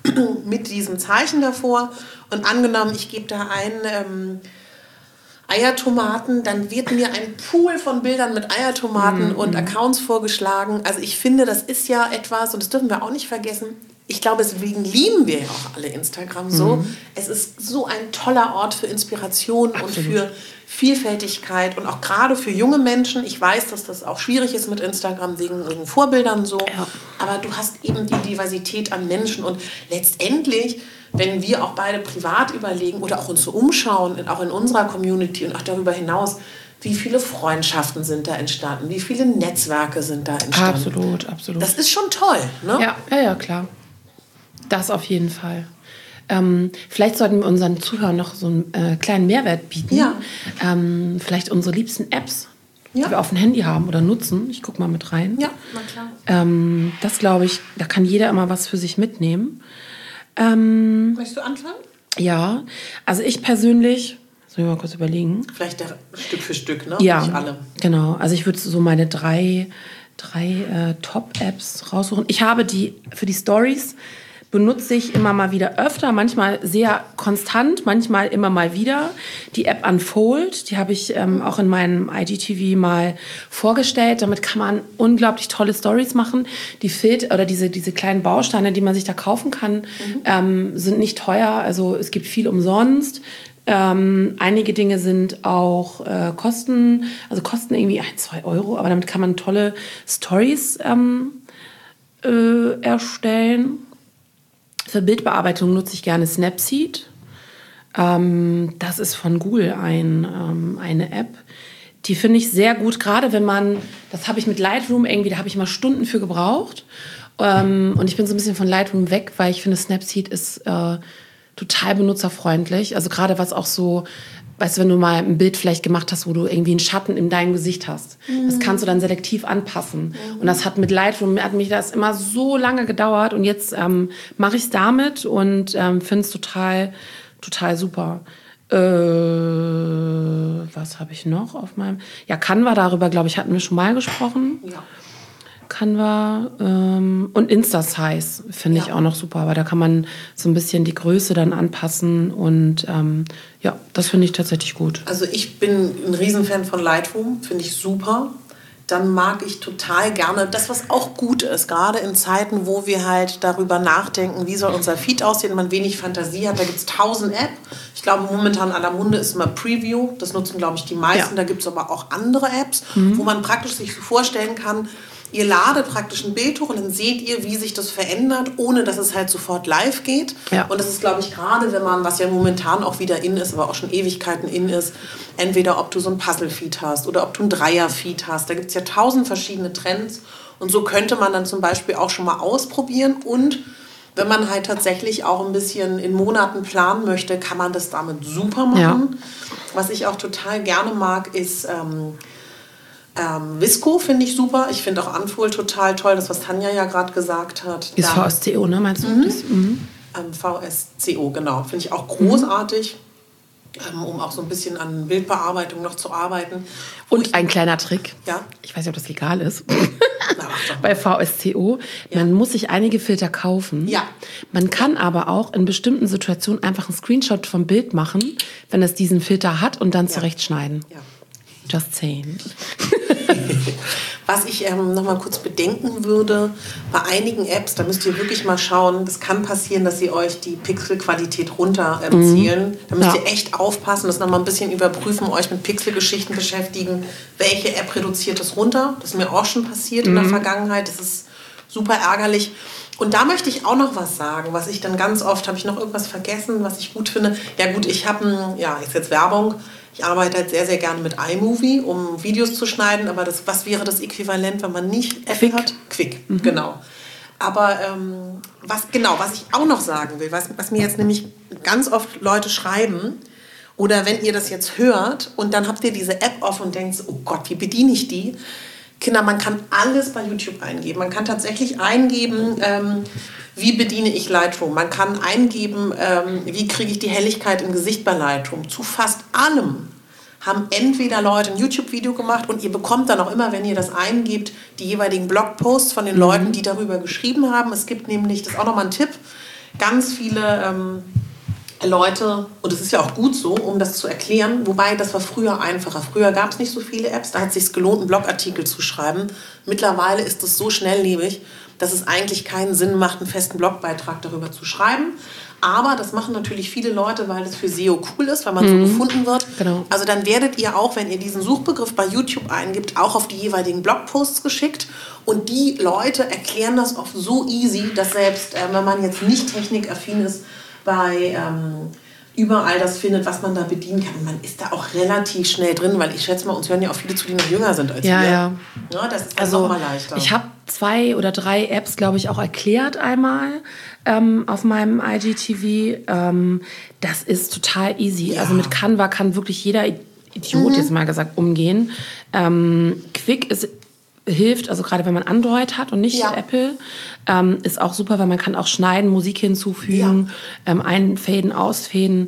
mit diesem Zeichen davor. Und angenommen, ich gebe da ein Eiertomaten, dann wird mir ein Pool von Bildern mit Eiertomaten und Accounts vorgeschlagen. Also ich finde, das ist ja etwas, und das dürfen wir auch nicht vergessen, ich glaube, deswegen lieben wir ja auch alle Instagram so. Es ist so ein toller Ort für Inspiration und für Vielfältigkeit und auch gerade für junge Menschen. Ich weiß, dass das auch schwierig ist mit Instagram wegen Vorbildern so. Ja. Aber du hast eben die Diversität an Menschen und letztendlich, wenn wir auch beide privat überlegen oder auch uns so umschauen, auch in unserer Community und auch darüber hinaus, wie viele Freundschaften sind da entstanden, wie viele Netzwerke sind da entstanden. Absolut, absolut. Das ist schon toll, ne? Ja, klar. Das auf jeden Fall. Vielleicht sollten wir unseren Zuhörern noch so einen kleinen Mehrwert bieten. Ja. Vielleicht unsere liebsten Apps, die wir auf dem Handy haben oder nutzen. Ich gucke mal mit rein. Ja, na klar. Das glaube ich, da kann jeder immer was für sich mitnehmen. Möchtest du anfangen? Ja, also ich persönlich, soll ich mal kurz überlegen. Vielleicht Stück für Stück, ne? Ja, nicht alle. Genau. Also ich würde so meine drei Top-Apps raussuchen. Ich habe für die Stories benutze ich immer mal wieder öfter, manchmal sehr konstant, manchmal immer mal wieder. Die App Unfold, die habe ich auch in meinem IGTV mal vorgestellt. Damit kann man unglaublich tolle Stories machen. Die diese kleinen Bausteine, die man sich da kaufen kann, sind nicht teuer. Also es gibt viel umsonst. Einige Dinge sind auch kosten irgendwie 1-2 Euro, aber damit kann man tolle Stories erstellen. Für Bildbearbeitung nutze ich gerne Snapseed. Das ist von Google eine App. Die finde ich sehr gut, gerade wenn das habe ich mit Lightroom irgendwie, da habe ich mal Stunden für gebraucht. Und ich bin so ein bisschen von Lightroom weg, weil ich finde, Snapseed ist total benutzerfreundlich. Also gerade was auch so, weißt du, wenn du mal ein Bild vielleicht gemacht hast, wo du irgendwie einen Schatten in deinem Gesicht hast. Das kannst du dann selektiv anpassen. Und das hat mit Lightroom, hat mich das immer so lange gedauert. Und jetzt mache ich es damit und finde es total, total super. Was habe ich noch auf meinem... Ja, Canva, darüber, glaube ich, hatten wir schon mal gesprochen. Ja. Canva und Insta-Size finde ich auch noch super, aber da kann man so ein bisschen die Größe dann anpassen und das finde ich tatsächlich gut. Also ich bin ein Riesenfan von Lightroom, finde ich super. Dann mag ich total gerne das, was auch gut ist, gerade in Zeiten, wo wir halt darüber nachdenken, wie soll unser Feed aussehen, man wenig Fantasie hat, da gibt es 1000 Apps. Ich glaube, momentan aller Munde ist immer Preview, das nutzen, glaube ich, die meisten. Ja. Da gibt es aber auch andere Apps, wo man praktisch sich so vorstellen kann, ihr ladet praktisch ein Bild hoch und dann seht ihr, wie sich das verändert, ohne dass es halt sofort live geht. Ja. Und das ist, glaube ich, gerade, wenn man, was ja momentan auch wieder in ist, aber auch schon Ewigkeiten in ist, entweder ob du so ein Puzzle-Feed hast oder ob du ein Dreier-Feed hast. Da gibt es ja 1000 verschiedene Trends. Und so könnte man dann zum Beispiel auch schon mal ausprobieren. Und wenn man halt tatsächlich auch ein bisschen in Monaten planen möchte, kann man das damit super machen. Ja. Was ich auch total gerne mag, ist... Visco finde ich super. Ich finde auch Unfold total toll, das, was Tanja ja gerade gesagt hat. Ist VSCO, ne, meinst du? VSCO, genau. Finde ich auch großartig, um auch so ein bisschen an Bildbearbeitung noch zu arbeiten. Und ein kleiner Trick. Ja? Ich weiß nicht, ob das legal ist. Bei VSCO. Man muss sich einige Filter kaufen. Ja. Man kann aber auch in bestimmten Situationen einfach einen Screenshot vom Bild machen, wenn es diesen Filter hat und dann zurechtschneiden. Ja. Just saying. Was ich noch mal kurz bedenken würde, bei einigen Apps, da müsst ihr wirklich mal schauen, es kann passieren, dass sie euch die Pixelqualität runterzielen. Da müsst ihr echt aufpassen, das noch mal ein bisschen überprüfen, euch mit Pixelgeschichten beschäftigen. Welche App reduziert das runter? Das ist mir auch schon passiert in der Vergangenheit. Das ist super ärgerlich. Und da möchte ich auch noch was sagen, was ich dann ganz oft, habe ich noch irgendwas vergessen, was ich gut finde. Ja gut, ich habe, ist jetzt Werbung, ich arbeite halt sehr, sehr gerne mit iMovie, um Videos zu schneiden, aber was wäre das Äquivalent, wenn man nicht Apple hat? Quick, genau. Aber was ich auch noch sagen will, was mir jetzt nämlich ganz oft Leute schreiben, oder wenn ihr das jetzt hört und dann habt ihr diese App offen und denkt, oh Gott, wie bediene ich die? Kinder, man kann alles bei YouTube eingeben. Man kann tatsächlich eingeben, wie bediene ich Lightroom. Man kann eingeben, wie kriege ich die Helligkeit im Gesicht bei Lightroom. Zu fast allem haben entweder Leute ein YouTube-Video gemacht und ihr bekommt dann auch immer, wenn ihr das eingebt, die jeweiligen Blogposts von den Leuten, die darüber geschrieben haben. Es gibt nämlich, das ist auch nochmal ein Tipp, ganz viele Leute, und es ist ja auch gut so, um das zu erklären, wobei das war früher einfacher. Früher gab es nicht so viele Apps, da hat es sich gelohnt, einen Blogartikel zu schreiben. Mittlerweile ist es so schnelllebig, dass es eigentlich keinen Sinn macht, einen festen Blogbeitrag darüber zu schreiben. Aber das machen natürlich viele Leute, weil das für SEO cool ist, weil man so gefunden wird. Genau. Also dann werdet ihr auch, wenn ihr diesen Suchbegriff bei YouTube eingibt, auch auf die jeweiligen Blogposts geschickt. Und die Leute erklären das oft so easy, dass selbst, wenn man jetzt nicht technikaffin ist, bei überall das findet, was man da bedienen kann. Und man ist da auch relativ schnell drin, weil ich schätze mal, uns hören ja auch viele zu, die noch jünger sind als wir. Ja. Ja, das ist also noch mal leichter. Ich habe 2 oder 3 Apps, glaube ich, auch erklärt einmal auf meinem IGTV. Das ist total easy. Ja. Also mit Canva kann wirklich jeder Idiot, jetzt mal gesagt, umgehen. Quick hilft, also gerade wenn man Android hat und nicht Apple, ist auch super, weil man kann auch schneiden, Musik hinzufügen, einfäden, ausfäden.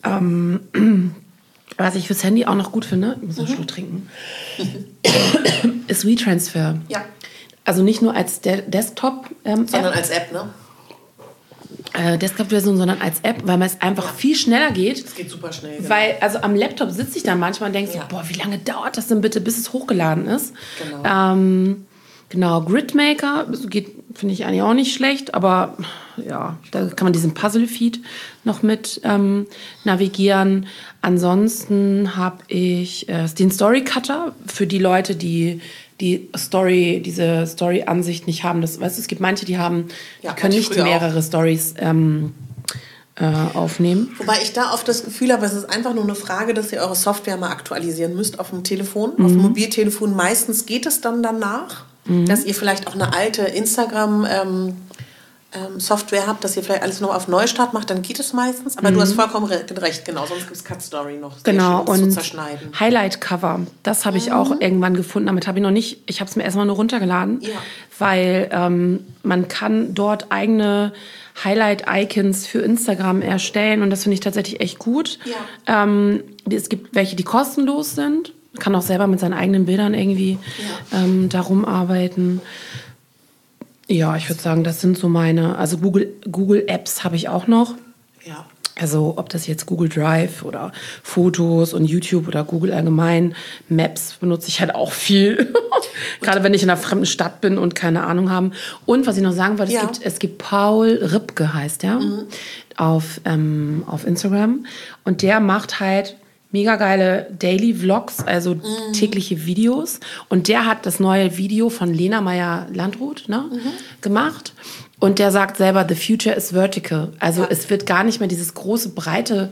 Was ich fürs Handy auch noch gut finde, ich muss einen Schluck trinken, ist WeTransfer. Ja. Also nicht nur als Desktop, sondern als App, ne? Desktop-Version, sondern als App, weil es einfach viel schneller geht. Es geht super schnell. Genau. Weil, also am Laptop sitze ich dann manchmal und denke so, boah, wie lange dauert das denn bitte, bis es hochgeladen ist? Genau, Gridmaker geht, finde ich eigentlich auch nicht schlecht, aber ja, da kann man diesen Puzzle-Feed noch mit navigieren. Ansonsten habe ich den Story-Cutter für die Leute, die diese Story-Ansicht nicht haben. Das, weißt du, es gibt manche, die können nicht mehrere Stories aufnehmen. Wobei ich da oft das Gefühl habe, es ist einfach nur eine Frage, dass ihr eure Software mal aktualisieren müsst auf dem Telefon, auf dem Mobiltelefon. Meistens geht es dann danach, dass ihr vielleicht auch eine alte Instagram Software habt, dass ihr vielleicht alles noch auf Neustart macht, dann geht es meistens. Aber du hast vollkommen recht, genau. Sonst gibt es Cut Story noch. Genau, und zu zerschneiden. Highlight Cover, das habe ich auch irgendwann gefunden. Damit habe ich noch nicht, ich habe es mir erstmal nur runtergeladen, weil man kann dort eigene Highlight-Icons für Instagram erstellen und das finde ich tatsächlich echt gut. Ja. Es gibt welche, die kostenlos sind. Man kann auch selber mit seinen eigenen Bildern irgendwie darum arbeiten. Ja, ich würde sagen, das sind so meine, also Google Apps habe ich auch noch. Ja. Also ob das jetzt Google Drive oder Fotos und YouTube oder Google allgemein, Maps benutze ich halt auch viel. Gerade wenn ich in einer fremden Stadt bin und keine Ahnung habe. Und was ich noch sagen wollte, es gibt Paul Ripke, heißt der, auf Instagram. Und der macht halt mega geile Daily Vlogs, also tägliche Videos. Und der hat das neue Video von Lena Meyer-Landrut gemacht. Und der sagt selber, the future is vertical. Also es wird gar nicht mehr dieses große, breite,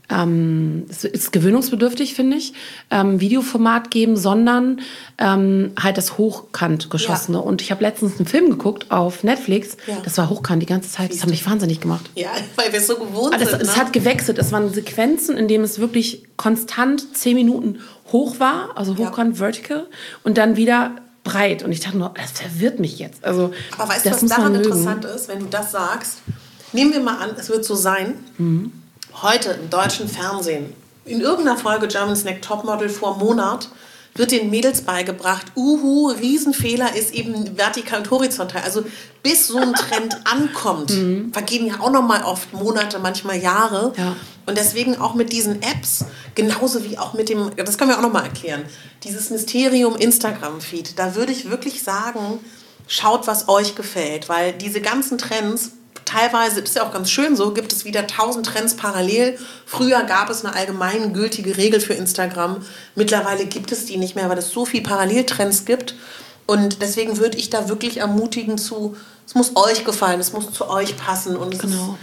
es ist gewöhnungsbedürftig, finde ich, Videoformat geben, sondern halt das hochkant geschossene. Ja. Und ich habe letztens einen Film geguckt auf Netflix, das war hochkant die ganze Zeit, das hat mich wahnsinnig gemacht. Ja, weil wir es so gewohnt sind. Es hat gewechselt, es waren Sequenzen, in denen es wirklich konstant 10 Minuten hoch war, also hochkant, vertical, und dann wieder breit. Und ich dachte nur, das verwirrt mich jetzt. Also, aber weißt du, was daran interessant ist, wenn du das sagst? Nehmen wir mal an, es wird so sein, heute im deutschen Fernsehen, in irgendeiner Folge Germany's Next Topmodel vor einem Monat, wird den Mädels beigebracht, Riesenfehler ist eben vertikal und horizontal. Also bis so ein Trend ankommt, vergehen ja auch noch mal oft Monate, manchmal Jahre. Ja. Und deswegen auch mit diesen Apps, genauso wie auch mit dem, das können wir auch noch mal erklären, dieses Mysterium Instagram-Feed, da würde ich wirklich sagen, schaut, was euch gefällt, weil diese ganzen Trends, teilweise, das ist ja auch ganz schön so, gibt es wieder 1000 Trends parallel. Früher gab es eine allgemeingültige Regel für Instagram. Mittlerweile gibt es die nicht mehr, weil es so viel Paralleltrends gibt. Und deswegen würde ich da wirklich ermutigen es muss euch gefallen, es muss zu euch passen. Und,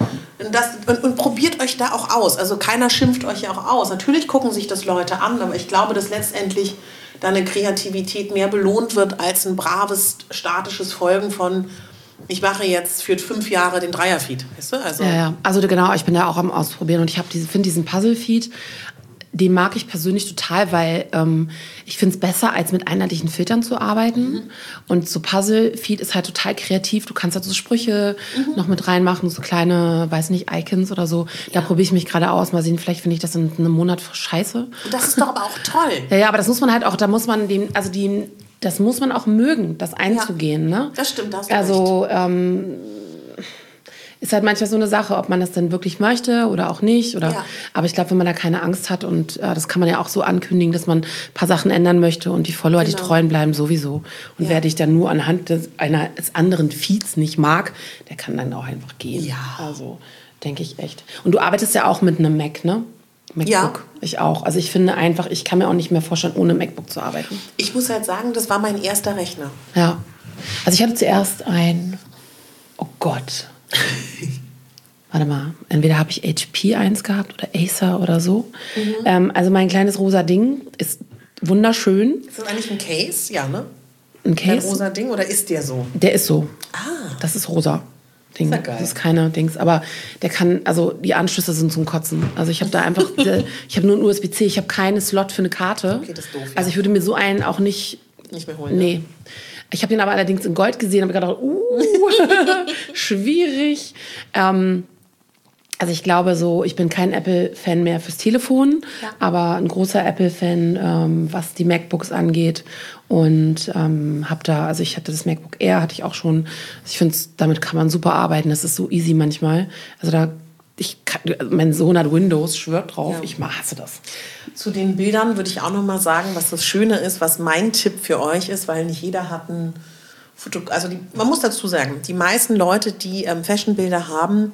und probiert euch da auch aus. Also keiner schimpft euch ja auch aus. Natürlich gucken sich das Leute an, aber ich glaube, dass letztendlich deine Kreativität mehr belohnt wird als ein braves, statisches Folgen von ich mache jetzt für 5 Jahre den Dreier-Feed, weißt du? Also genau, ich bin da auch am Ausprobieren und ich finde diesen Puzzle-Feed, den mag ich persönlich total, weil ich finde es besser, als mit einheitlichen Filtern zu arbeiten. Und so Puzzle-Feed ist halt total kreativ. Du kannst halt so Sprüche noch mit reinmachen, so kleine, weiß nicht, Icons oder so. Da probiere ich mich gerade aus. Mal sehen, vielleicht finde ich das in einem Monat scheiße. Und das ist doch aber auch toll. Ja, aber das muss man halt auch, da muss man das muss man auch mögen, das einzugehen. Ne? Das stimmt, das also ist halt manchmal so eine Sache, ob man das denn wirklich möchte oder auch nicht. Ja. Aber ich glaube, wenn man da keine Angst hat und das kann man ja auch so ankündigen, dass man ein paar Sachen ändern möchte und die Follower, die treuen bleiben sowieso. Und wer dich dann nur anhand eines anderen Feeds nicht mag, der kann dann auch einfach gehen. Ja. Also denke ich echt. Und du arbeitest ja auch mit einem Mac, ne? MacBook. Ja. Ich auch. Also ich finde einfach, ich kann mir auch nicht mehr vorstellen, ohne MacBook zu arbeiten. Ich muss halt sagen, das war mein erster Rechner. Ja. Also ich hatte zuerst oh Gott. Warte mal, entweder habe ich HP 1 gehabt oder Acer oder so. Also mein kleines rosa Ding ist wunderschön. Ist das eigentlich ein Case? Ja, ne? Ein Case? Ein rosa Ding oder ist der so? Der ist so. Ah. Das ist rosa. Ding. Ist ja geil. Das ist keine Dings, aber der kann, also die Anschlüsse sind zum Kotzen. Also ich habe da einfach, ich habe nur ein USB-C, ich habe keinen Slot für eine Karte. Okay, das ist doof, ja. Also ich würde mir so einen auch nicht mehr holen. Nee. Ne? Ich habe den aber allerdings in Gold gesehen und habe gedacht, schwierig. Also ich glaube so, ich bin kein Apple-Fan mehr fürs Telefon, aber ein großer Apple-Fan, was die MacBooks angeht. Und also ich hatte das MacBook Air, hatte ich auch schon. Ich finde, damit kann man super arbeiten. Das ist so easy manchmal. Also mein Sohn hat Windows, schwört drauf, ich hasse das. Zu den Bildern würde ich auch noch mal sagen, was das Schöne ist, was mein Tipp für euch ist, weil nicht jeder hat ein Foto. Also man muss dazu sagen, die meisten Leute, die Fashionbilder haben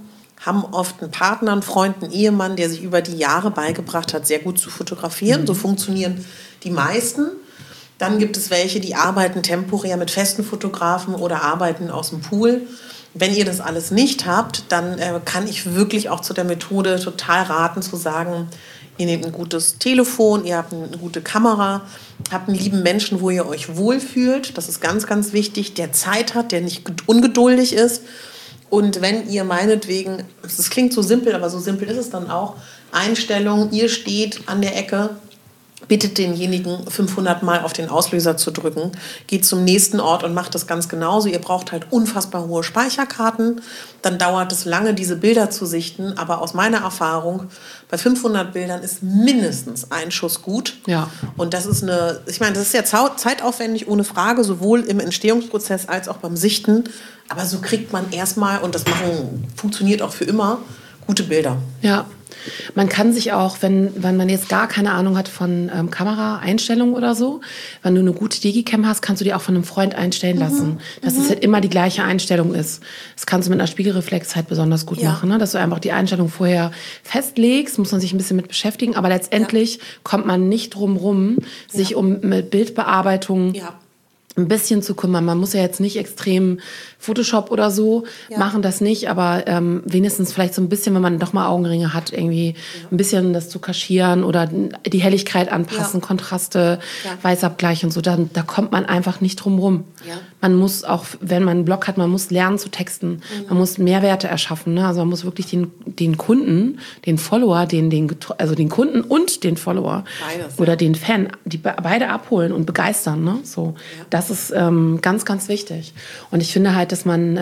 oft einen Partner, einen Freund, einen Ehemann, der sich über die Jahre beigebracht hat, sehr gut zu fotografieren. So funktionieren die meisten. Dann gibt es welche, die arbeiten temporär mit festen Fotografen oder arbeiten aus dem Pool. Wenn ihr das alles nicht habt, dann kann ich wirklich auch zu der Methode total raten, zu sagen, ihr nehmt ein gutes Telefon, ihr habt eine gute Kamera, habt einen lieben Menschen, wo ihr euch wohlfühlt. Das ist ganz, ganz wichtig, der Zeit hat, der nicht ungeduldig ist. Und wenn ihr meinetwegen, das klingt so simpel, aber so simpel ist es dann auch, Einstellung, ihr steht an der Ecke, bittet denjenigen 500 Mal auf den Auslöser zu drücken, geht zum nächsten Ort und macht das ganz genauso. Ihr braucht halt unfassbar hohe Speicherkarten, dann dauert es lange, diese Bilder zu sichten, aber aus meiner Erfahrung, bei 500 Bildern ist mindestens ein Schuss gut. Ja. Und das ist das ist ja zeitaufwendig, ohne Frage, sowohl im Entstehungsprozess als auch beim Sichten, aber so kriegt man erstmal, und das funktioniert auch für immer, gute Bilder. Ja, man kann sich auch, wenn man jetzt gar keine Ahnung hat von Kameraeinstellungen oder so, wenn du eine gute Digicam hast, kannst du die auch von einem Freund einstellen lassen, dass es halt immer die gleiche Einstellung ist. Das kannst du mit einer Spiegelreflex halt besonders gut machen, ne? Dass du einfach die Einstellung vorher festlegst, muss man sich ein bisschen mit beschäftigen, aber letztendlich kommt man nicht drum rum, sich mit Bildbearbeitung ein bisschen zu kümmern. Man muss ja jetzt nicht extrem Photoshop oder so machen, das nicht, aber wenigstens vielleicht so ein bisschen, wenn man doch mal Augenringe hat, irgendwie ein bisschen das zu kaschieren oder die Helligkeit anpassen, Kontraste, Weißabgleich und so, da kommt man einfach nicht drum rum. Ja. Man muss auch, wenn man einen Blog hat, man muss lernen zu texten, man muss Mehrwerte erschaffen, ne? Also man muss wirklich den Kunden, den Follower, also den Kunden und den Follower oder den Fan, die beide abholen und begeistern, ne? So, das ist ganz, ganz wichtig. Und ich finde halt, dass man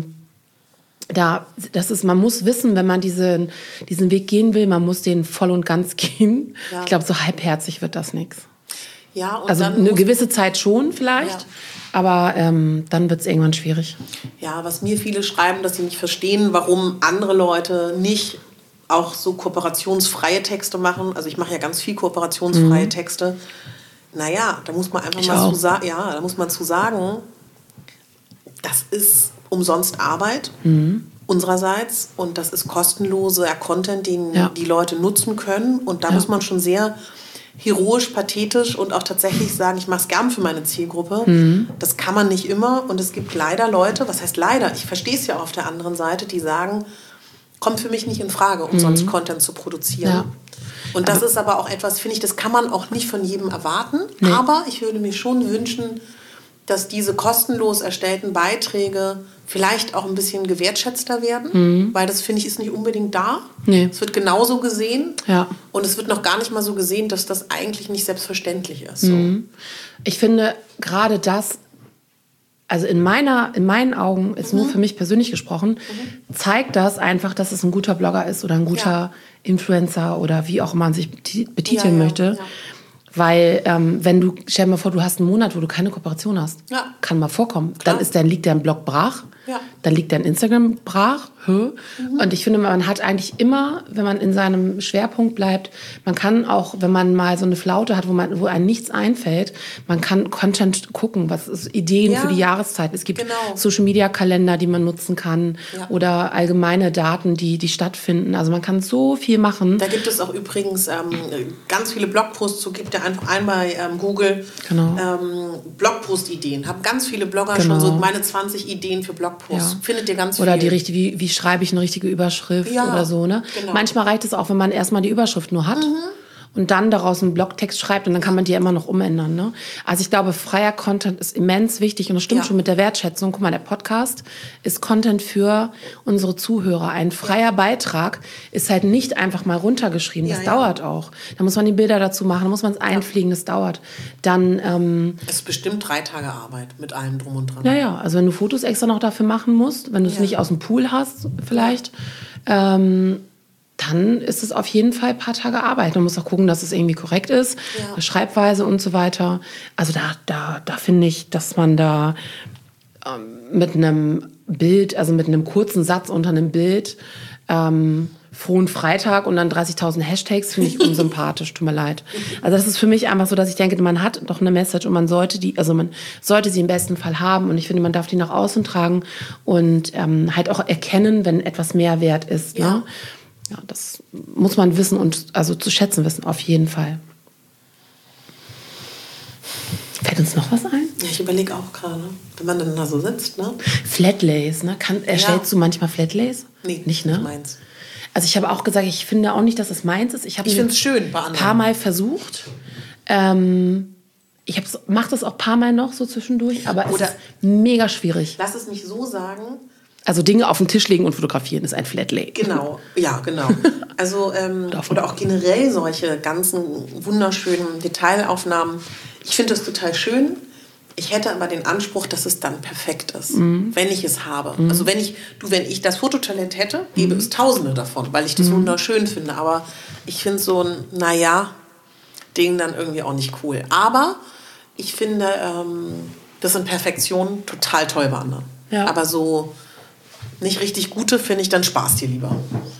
man muss wissen, wenn man diesen Weg gehen will, man muss den voll und ganz gehen. Ja. Ich glaube, so halbherzig wird das nichts. Ja, und also dann eine gewisse Zeit schon vielleicht, aber dann wird es irgendwann schwierig. Ja, was mir viele schreiben, dass sie nicht verstehen, warum andere Leute nicht auch so kooperationsfreie Texte machen. Also ich mache ja ganz viel kooperationsfreie Texte. Naja, da muss man einfach da muss man zu sagen, das ist umsonst Arbeit unsererseits und das ist kostenloser Content, den die Leute nutzen können. Und da muss man schon sehr heroisch, pathetisch und auch tatsächlich sagen, ich mache es gern für meine Zielgruppe. Das kann man nicht immer und es gibt leider Leute, was heißt leider, ich verstehe es ja auf der anderen Seite, die sagen, kommt für mich nicht in Frage, umsonst Content zu produzieren. Ja. Und das ist aber auch etwas, finde ich, das kann man auch nicht von jedem erwarten. Nee. Aber ich würde mir schon wünschen, dass diese kostenlos erstellten Beiträge vielleicht auch ein bisschen gewertschätzter werden, weil das, finde ich, ist nicht unbedingt da. Nee. Es wird genauso gesehen und es wird noch gar nicht mal so gesehen, dass das eigentlich nicht selbstverständlich ist. So. Ich finde gerade das, also in meinen Augen, ist nur für mich persönlich gesprochen, zeigt das einfach, dass es ein guter Blogger ist oder ein guter Influencer oder wie auch immer man sich betiteln möchte. Ja. Weil, stell dir mal vor, du hast einen Monat, wo du keine Kooperation hast. Ja. Kann mal vorkommen. Klar. Dann liegt dein Blog brach. dann liegt dein Instagram brach. Und ich finde, man hat eigentlich immer, wenn man in seinem Schwerpunkt bleibt, man kann auch, wenn man mal so eine Flaute hat, wo einem nichts einfällt, man kann Content gucken, was ist Ideen für die Jahreszeit. Es gibt Social-Media-Kalender, die man nutzen kann oder allgemeine Daten, die stattfinden. Also man kann so viel machen. Da gibt es auch übrigens ganz viele Blogposts, so gibt ja einfach einmal Google Blogpost-Ideen. Haben ganz viele Blogger schon so meine 20 Ideen für Blogposts. Findet ihr ganz viel. Oder wie schreibe ich eine richtige Überschrift oder so. Ne? Genau. Manchmal reicht es auch, wenn man erstmal die Überschrift nur hat und dann daraus einen Blogtext schreibt und dann kann man die ja immer noch umändern. Ne? Also ich glaube, freier Content ist immens wichtig und das stimmt schon mit der Wertschätzung. Guck mal, der Podcast ist Content für unsere Zuhörer. Ein freier Beitrag ist halt nicht einfach mal runtergeschrieben. Das dauert auch. Da muss man die Bilder dazu machen, da muss man es einfliegen, das dauert. Dann es ist bestimmt 3 Tage Arbeit mit allem drum und dran. Ja, also wenn du Fotos extra noch dafür machen musst, wenn du es nicht aus dem Pool hast vielleicht, dann ist es auf jeden Fall ein paar Tage Arbeit. Man muss auch gucken, dass es irgendwie korrekt ist, Schreibweise und so weiter. Also da finde ich, dass man da mit einem Bild, also mit einem kurzen Satz unter einem Bild, frohen Freitag und dann 30.000 Hashtags, finde ich unsympathisch, tut mir leid. Also das ist für mich einfach so, dass ich denke, man hat doch eine Message und man sollte sie im besten Fall haben und ich finde, man darf die nach außen tragen und halt auch erkennen, wenn etwas mehr wert ist. Ne? Ja, das muss man wissen und also zu schätzen wissen, auf jeden Fall. Fällt uns noch was ein? Ja, ich überlege auch gerade, wenn man dann da so sitzt, ne? Flatlays, ne? Erstellst du manchmal Flatlays? Nee, nicht, ne? Nicht meins. Also ich habe auch gesagt, ich finde auch nicht, dass es meins ist. Ich finde es schön bei anderen. Ein paar Mal versucht. Ich mache das auch ein paar Mal noch so zwischendurch, aber es ist mega schwierig. Lass es mich so sagen. Also Dinge auf den Tisch legen und fotografieren ist ein Flatlay. Genau, ja, genau. Also, oder auch generell solche ganzen wunderschönen Detailaufnahmen. Ich finde das total schön. Ich hätte aber den Anspruch, dass es dann perfekt ist, wenn ich es habe. Also wenn ich das Fototalent hätte, gäbe es Tausende davon, weil ich das wunderschön finde. Aber ich finde so ein, Ding dann irgendwie auch nicht cool. Aber ich finde, das in Perfektion total toll bei anderen. Ja. Aber so nicht richtig gute finde ich dann Spaß dir lieber.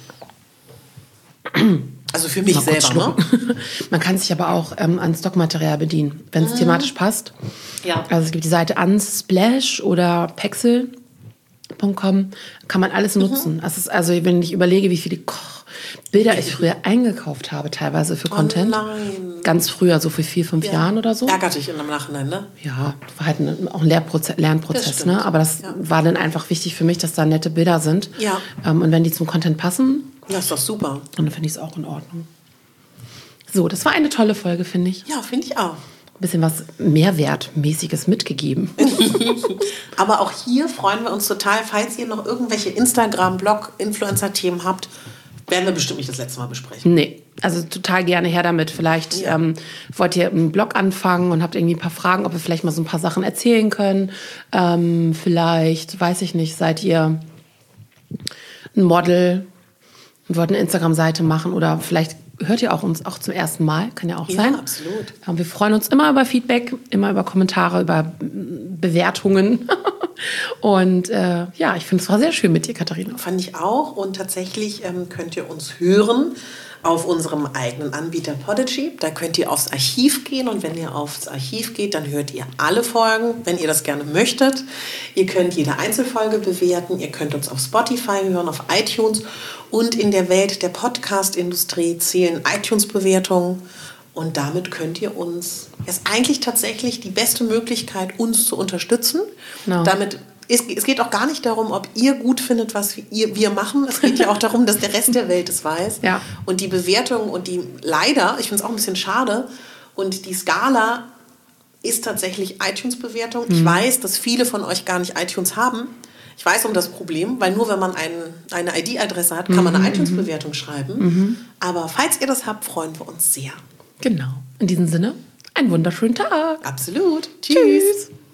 Also für mich selber, ne? Man kann sich aber auch an Stockmaterial bedienen, wenn es thematisch passt. Ja. Also es gibt die Seite Unsplash oder Pexel.com, kann man alles nutzen. Also wenn ich überlege, wie viele Bilder ich früher eingekauft habe, teilweise für Content. Nein. Ganz früher, so für 4-5 Jahren oder so. Ärgert dich in dem Nachhinein, ne? Ja, war halt auch ein Lernprozess, ne? Aber das war dann einfach wichtig für mich, dass da nette Bilder sind. Ja. Und wenn die zum Content passen, ist doch super. Und dann finde ich es auch in Ordnung. So, das war eine tolle Folge, finde ich. Ja, finde ich auch. Ein bisschen was Mehrwertmäßiges mitgegeben. Aber auch hier freuen wir uns total, falls ihr noch irgendwelche Instagram-, Blog-, Influencer-Themen habt, werden wir bestimmt nicht das letzte Mal besprechen. Nee, also total gerne her damit. Vielleicht wollt ihr einen Blog anfangen und habt irgendwie ein paar Fragen, ob wir vielleicht mal so ein paar Sachen erzählen können. Vielleicht, weiß ich nicht, seid ihr ein Model und wollt eine Instagram-Seite machen oder vielleicht hört ihr uns auch zum ersten Mal, kann ja auch sein. Ja, absolut. Wir freuen uns immer über Feedback, immer über Kommentare, über Bewertungen. Und ich finde, es war sehr schön mit dir, Katharina. Fand ich auch. Und tatsächlich könnt ihr uns hören auf unserem eigenen Anbieter Podigy. Da könnt ihr aufs Archiv gehen. Und wenn ihr aufs Archiv geht, dann hört ihr alle Folgen, wenn ihr das gerne möchtet. Ihr könnt jede Einzelfolge bewerten. Ihr könnt uns auf Spotify hören, auf iTunes. Und in der Welt der Podcast-Industrie zählen iTunes-Bewertungen. Und damit könnt ihr uns, ist eigentlich tatsächlich die beste Möglichkeit, uns zu unterstützen. No. Es geht auch gar nicht darum, ob ihr gut findet, was wir machen. Es geht ja auch darum, dass der Rest der Welt es weiß. Ja. Und die Bewertung und die, leider, ich finde es auch ein bisschen schade, und die Skala ist tatsächlich iTunes-Bewertung. Ich weiß, dass viele von euch gar nicht iTunes haben. Ich weiß um das Problem, weil nur wenn man eine ID-Adresse hat, kann man eine iTunes-Bewertung schreiben. Aber falls ihr das habt, freuen wir uns sehr. Genau. In diesem Sinne, einen wunderschönen Tag. Absolut. Tschüss.